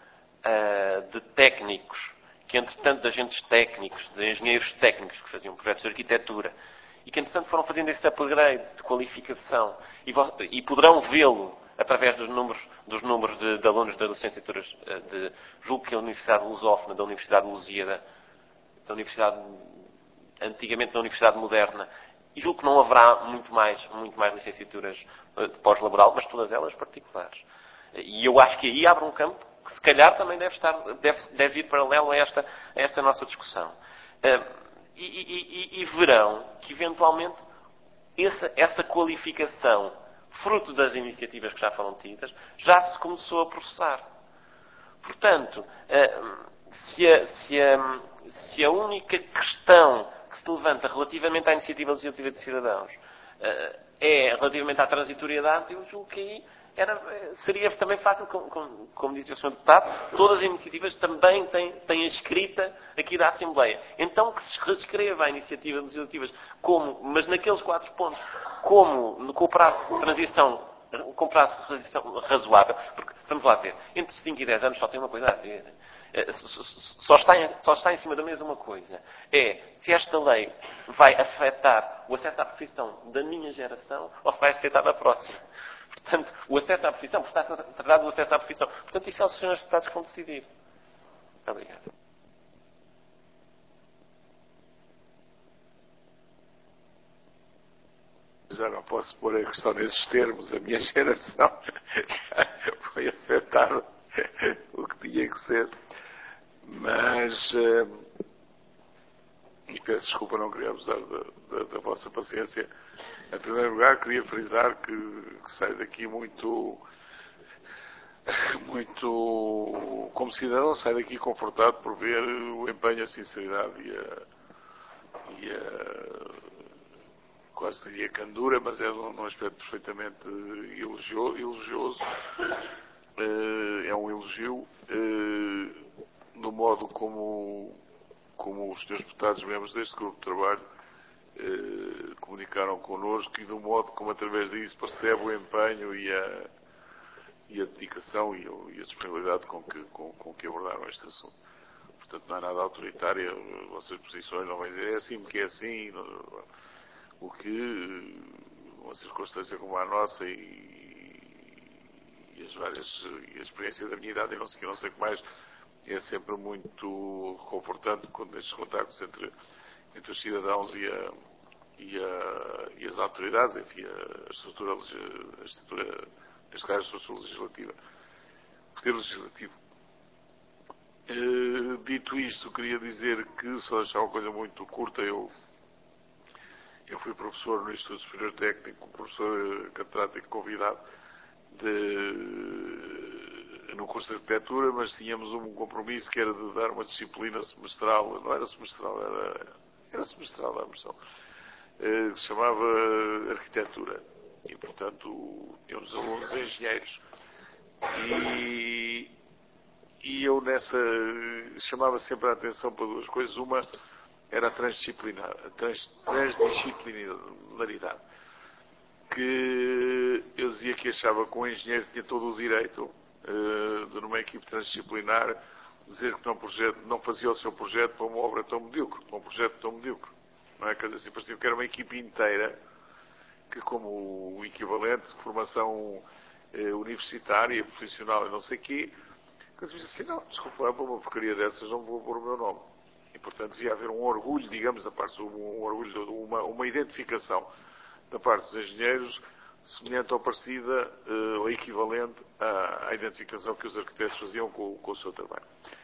S3: uh, de técnicos, que entretanto de agentes técnicos, de engenheiros técnicos que faziam projetos de arquitetura, e que entretanto foram fazendo esse upgrade de qualificação, e, e poderão vê-lo através dos números, dos números de, de alunos das licenciaturas de, julgo que a Universidade Lusófona, da Universidade de Lusíada, da Universidade, antigamente da Universidade Moderna, e julgo que não haverá muito mais, muito mais licenciaturas de pós-laboral, mas todas elas particulares. E eu acho que aí abre um campo que se calhar também deve, estar, deve, deve ir paralelo a esta, a esta nossa discussão. E, e, e, e verão que, eventualmente, essa, essa qualificação, fruto das iniciativas que já foram tidas, já se começou a processar. Portanto, se a, se a, se a única questão que se levanta relativamente à iniciativa legislativa de cidadãos é relativamente à transitoriedade, eu julgo que aí era, seria também fácil, como, como, como dizia o senhor Deputado, todas as iniciativas também têm, têm a escrita aqui da Assembleia. Então que se reescreva a iniciativa legislativa, como, mas naqueles quatro pontos, como com o prazo de transição, com o prazo de transição razoável, porque, vamos lá ver, entre cinco e dez anos só tem uma coisa a ver. Só está, em, só está em cima da mesa uma coisa. É se esta lei vai afetar o acesso à profissão da minha geração ou se vai afetar da próxima. Portanto, o acesso à profissão, porque está tratado do acesso à profissão. Portanto, isso é os senhores deputados que vão decidir. Muito obrigado.
S4: Já não posso pôr a questão nesses termos. A minha geração já foi afetada o que tinha que ser. Mas, e peço desculpa, não queria abusar da, da, da vossa paciência. Em primeiro lugar, queria frisar que, que saio daqui muito, muito, como cidadão, saio daqui confortado por ver o empenho, a sinceridade e a, e a quase diria candura, mas é num aspecto perfeitamente elogio, elogioso. É um elogio do modo como, como os senhores deputados membros deste grupo de trabalho eh, comunicaram connosco e do modo como através disso percebe o empenho e a, e a dedicação e a, e a disponibilidade com que, com, com que abordaram este assunto. Portanto, não é nada autoritário, as vossas posições não vão dizer é assim porque é assim, não, o que uma circunstância como a nossa e, e as várias e a experiência da minha idade e não sei, não sei o que mais é sempre muito reconfortante quando estes contactos entre, entre os cidadãos e, a, e, a, e as autoridades, enfim, a estrutura, a estrutura, neste caso a estrutura legislativa, o poder legislativo. Uh, dito isto, queria dizer que, só deixar uma coisa muito curta, eu, eu fui professor no Instituto Superior Técnico, professor catedrático convidado de no curso de arquitetura, mas tínhamos um compromisso que era de dar uma disciplina semestral, não era semestral, era, era semestral a versão, que se chamava arquitetura. E, portanto, tínhamos alunos engenheiros. E, e eu nessa, chamava sempre a atenção para duas coisas. Uma era a transdisciplinar, a trans, transdisciplinaridade. Que eu dizia que achava que um engenheiro tinha todo o direito de numa equipe transdisciplinar dizer que não, projeto, não fazia o seu projeto para uma obra tão medíocre, para um projeto tão medíocre. Não é? Quer dizer, assim, parecia que era uma equipe inteira que como o equivalente de formação eh, universitária, profissional e não sei o quê, quando diz assim, não, desculpa, para uma porcaria dessas não vou pôr o meu nome. E, portanto, devia haver um orgulho, digamos, da parte, um, um orgulho, uma, uma identificação da parte dos engenheiros semelhante ou parecida uh, ou equivalente à, à identificação que os arquitetos faziam com, com o seu trabalho.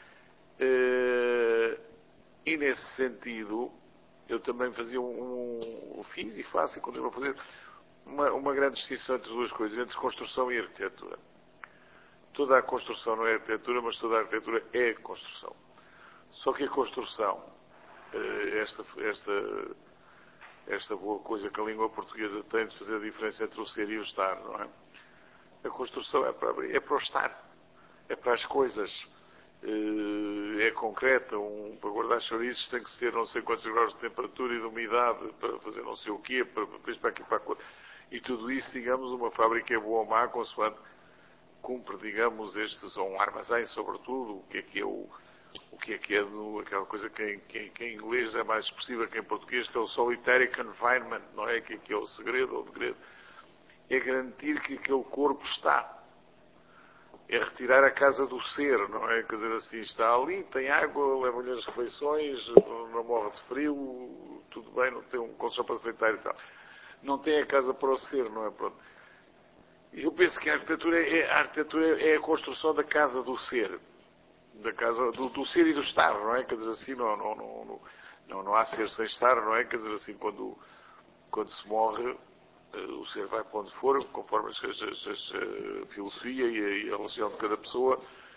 S4: Uh, e, nesse sentido, eu também fazia um, um fiz e faço e continuo a fazer uma, uma grande distinção entre as duas coisas, entre construção e arquitetura. Toda a construção não é arquitetura, mas toda a arquitetura é construção. Só que a construção, esta, esta, esta boa coisa que a língua portuguesa tem de fazer a diferença entre o ser e o estar, não é? A construção é para, é para o estar, é para as coisas, é concreta. Um, para guardar chouriços tem que ser não sei quantos graus de temperatura e de umidade, para fazer não sei o quê, para, para, para aqui, para aqui. E tudo isso, digamos, uma fábrica é boa ou má, consoante cumpre, digamos, estes, ou um armazém, sobretudo, o que é que é o, o que é que é do, aquela coisa que em, que, que em inglês é mais expressiva que em português, que é o solitary confinement, não é? Que, que é o segredo ou o segredo. É garantir que aquele corpo está. É retirar a casa do ser, não é? Quer dizer assim, está ali, tem água, leva-lhe as refeições, não morre de frio, tudo bem, não tem um colchão para se deitar e tal. Não tem a casa para o ser, não é? Pronto. Eu penso que a arquitetura é a, arquitetura é a construção da casa do ser, da casa do, do ser e do estar, não é? Quer dizer assim, não, não, não, não, não há ser sem estar, não é? Quer dizer assim, quando, quando se morre, o ser vai para onde for, conforme as, as, as, a filosofia e a, e a religião de cada pessoa,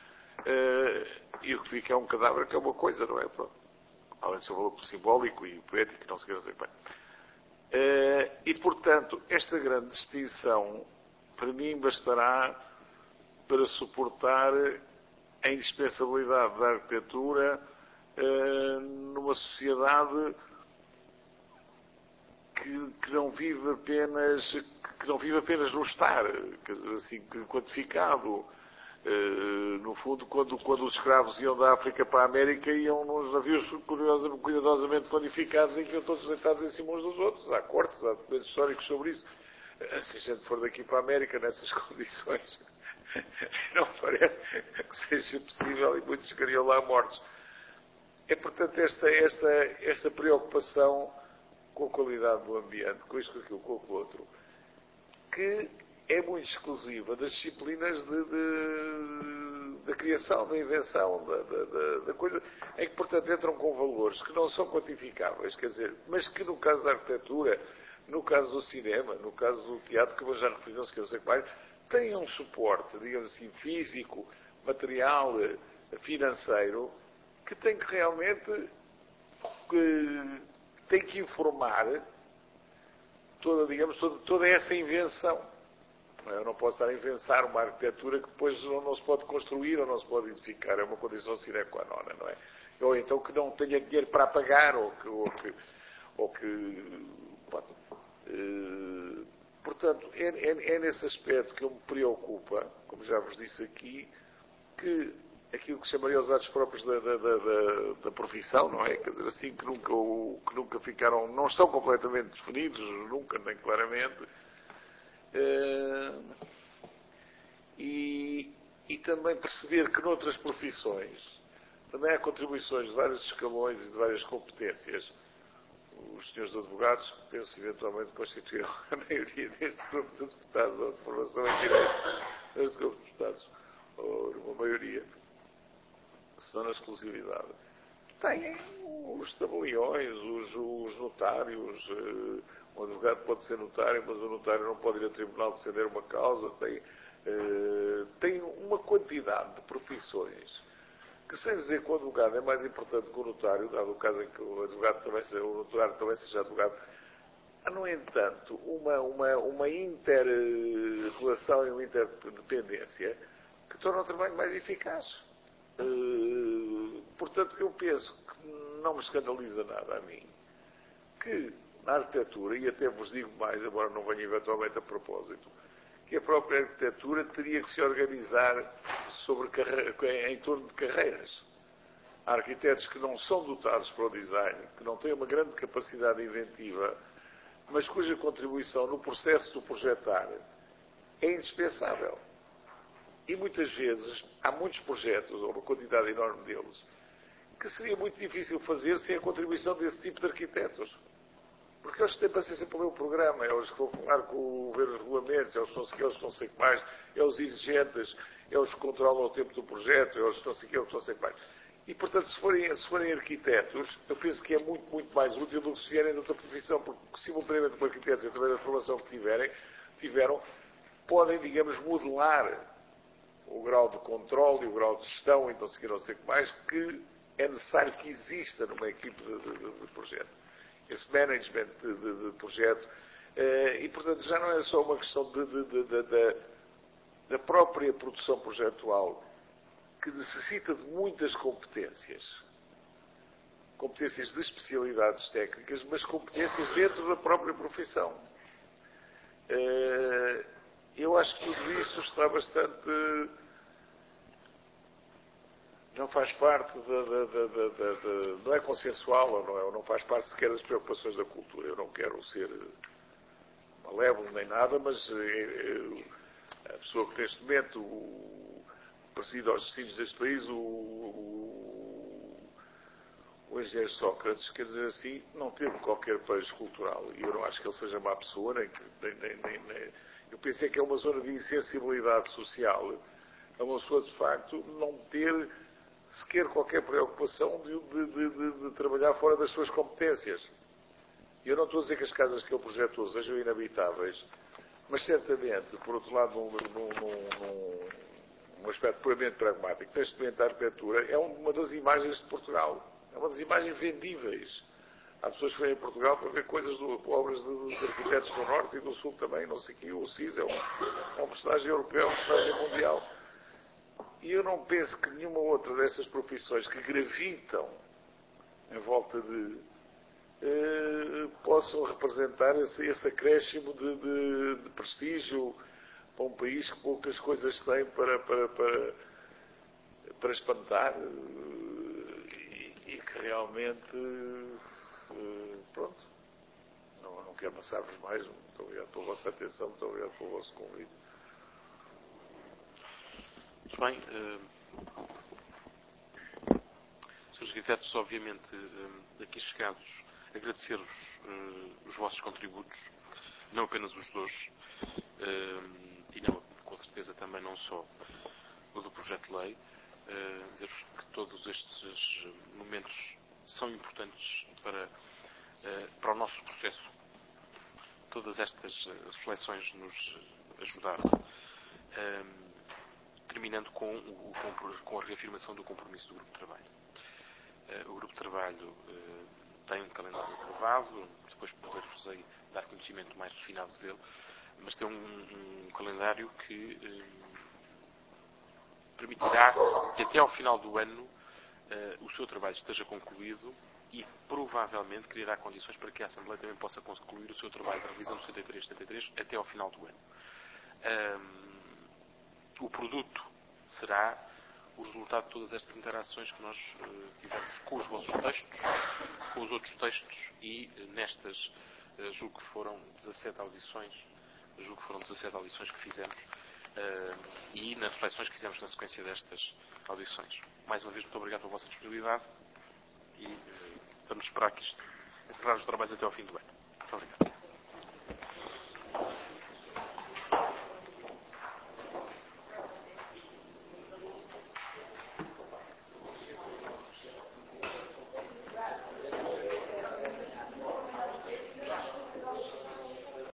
S4: e o que fica é um cadáver, que é uma coisa, não é? Pronto. Além do seu valor simbólico e poético, não se quer dizer bem. E, portanto, esta grande distinção, para mim, bastará para suportar a indispensabilidade da arquitetura uh, numa sociedade que, que não vive apenas que não vive apenas no estar, quer dizer assim, quantificado. Uh, no fundo, quando, quando os escravos iam da África para a América, iam nos navios cuidadosamente, cuidadosamente planificados, em que iam todos deitados em cima uns dos outros. Há cortes, há documentos históricos sobre isso. Se a gente for daqui para a América nessas condições, não parece que seja possível e muitos ficariam lá mortos. É, portanto, esta, esta, esta preocupação com a qualidade do ambiente, com isto, com aquilo, com o outro, que é muito exclusiva das disciplinas de, de, da criação, da invenção, da, da, da coisa, em que, portanto, entram com valores que não são quantificáveis, quer dizer, mas que no caso da arquitetura, no caso do cinema, no caso do teatro, que eu já referi, não sei o que, não sei o que mais, tem um suporte, digamos assim, físico, material, financeiro, que tem que realmente que, tem que informar toda, digamos, toda, toda essa invenção. Eu não posso estar a inventar uma arquitetura que depois não, não se pode construir ou não se pode edificar. É uma condição sine qua non, não é? Ou então que não tenha dinheiro para pagar, ou que... Ou que, ou que pode, Uh, portanto, é, é, é nesse aspecto que eu me preocupa, como já vos disse aqui, que aquilo que chamaria os atos próprios da, da, da, da, da profissão, não é? Quer dizer, assim, que nunca, que nunca ficaram, não estão completamente definidos, nunca, nem claramente, uh, e, e também perceber que noutras profissões também há contribuições de vários escalões e de várias competências. Os senhores advogados, que penso eventualmente constituíram a maioria destes grupos de deputados ou de formação em direito, destes grupos de deputados, ou uma maioria, se não na exclusividade, têm os tabeliões, os, os notários. Um advogado pode ser notário, mas o notário não pode ir a tribunal defender uma causa. Tem, tem uma quantidade de profissões que, sem dizer que o advogado é mais importante que o notário, dado o caso em que o advogado também seja, o notário também seja advogado, há, no entanto, uma, uma, uma inter-relação e uma interdependência que torna o trabalho mais eficaz. Uh, portanto, eu penso que não me escandaliza nada a mim que na arquitetura, e até vos digo mais, embora não venha eventualmente a propósito, que a própria arquitetura teria que se organizar sobre carre... em torno de carreiras. Há arquitetos que não são dotados para o design, que não têm uma grande capacidade inventiva, mas cuja contribuição no processo do projetar é indispensável. E muitas vezes há muitos projetos, ou uma quantidade enorme deles, que seria muito difícil fazer sem a contribuição desse tipo de arquitetos. Porque eles têm paciência para ler o programa, eles que vão falar com ver os regulamentos, eles não sei, eles não sei o que mais, eles os exigentes, eles que controlam o tempo do projeto, eles não sei o que, eles não sei o que mais. E, portanto, se forem, se forem arquitetos, eu penso que é muito, muito mais útil do que se vierem de outra profissão, porque, simultaneamente com arquitetos, através da formação que tiverem, tiveram, podem, digamos, modelar o grau de controle e o grau de gestão, e não sei o que, não sei o que mais, que é necessário que exista numa equipe de, de, de projeto. Esse management de, de, de projeto. Eh, e, portanto, já não é só uma questão de, de, de, de, de, da própria produção projetual, que necessita de muitas competências. Competências de especialidades técnicas, mas competências dentro da própria profissão. Eh, eu acho que tudo isso está bastante... não faz parte da, da, da, da, da, da, não é consensual, ou não, é, ou não faz parte sequer das preocupações da cultura. Eu não quero ser malévolo nem nada, mas é, é, a pessoa que neste momento o, preside aos destinos deste país, o, o, o engenheiro Sócrates, quer dizer assim, não teve qualquer pejo cultural. E eu não acho que ele seja má pessoa, nem, nem, nem, nem, nem eu pensei que é uma zona de insensibilidade social. É uma pessoa, de facto, não ter sequer qualquer preocupação de, de, de, de, de trabalhar fora das suas competências. E eu não estou a dizer que as casas que ele projetou sejam inabitáveis, mas certamente, por outro lado, num, num, num, num aspecto puramente pragmático, neste momento a arquitetura é uma das imagens de Portugal. É uma das imagens vendíveis. Há pessoas que vêm a Portugal para ver coisas, do, obras de, de arquitetos do Norte e do Sul também, não sei o que. O CIS é um, é um personagem europeu, um personagem mundial. E eu não penso que nenhuma outra dessas profissões que gravitam em volta de eh, possam representar esse, esse acréscimo de, de, de prestígio para um país que poucas coisas tem para, para, para, para espantar e, e que realmente eh, pronto, não, não quero amassar-vos mais. Muito obrigado pela vossa atenção, muito obrigado pelo vosso convite.
S1: Muito bem. Uh, senhores arquitetos, obviamente, uh, aqui chegados, agradecer-vos uh, os vossos contributos, não apenas os de hoje, uh, e não, com certeza também não só o do projeto de lei, uh, dizer-vos que todos estes momentos são importantes para, uh, para o nosso processo. Todas estas reflexões nos ajudaram. Uh, terminando com, o, com a reafirmação do compromisso do Grupo de Trabalho. Uh, o Grupo de Trabalho uh, tem um calendário aprovado, depois poder-vos dar conhecimento mais refinado dele, mas tem um, um calendário que uh, permitirá que até ao final do ano uh, o seu trabalho esteja concluído e provavelmente criará condições para que a Assembleia também possa concluir o seu trabalho de revisão do setenta e três setenta e três até ao final do ano. Um, O produto será o resultado de todas estas interações que nós uh, tivemos com os vossos textos, com os outros textos e uh, nestas, uh, julgo que foram dezassete audições, julgo que foram dezassete audições que fizemos uh, e nas reflexões que fizemos na sequência destas audições. Mais uma vez, muito obrigado pela vossa disponibilidade e uh, vamos esperar que isto encerrar os trabalhos até ao fim do ano. Muito obrigado.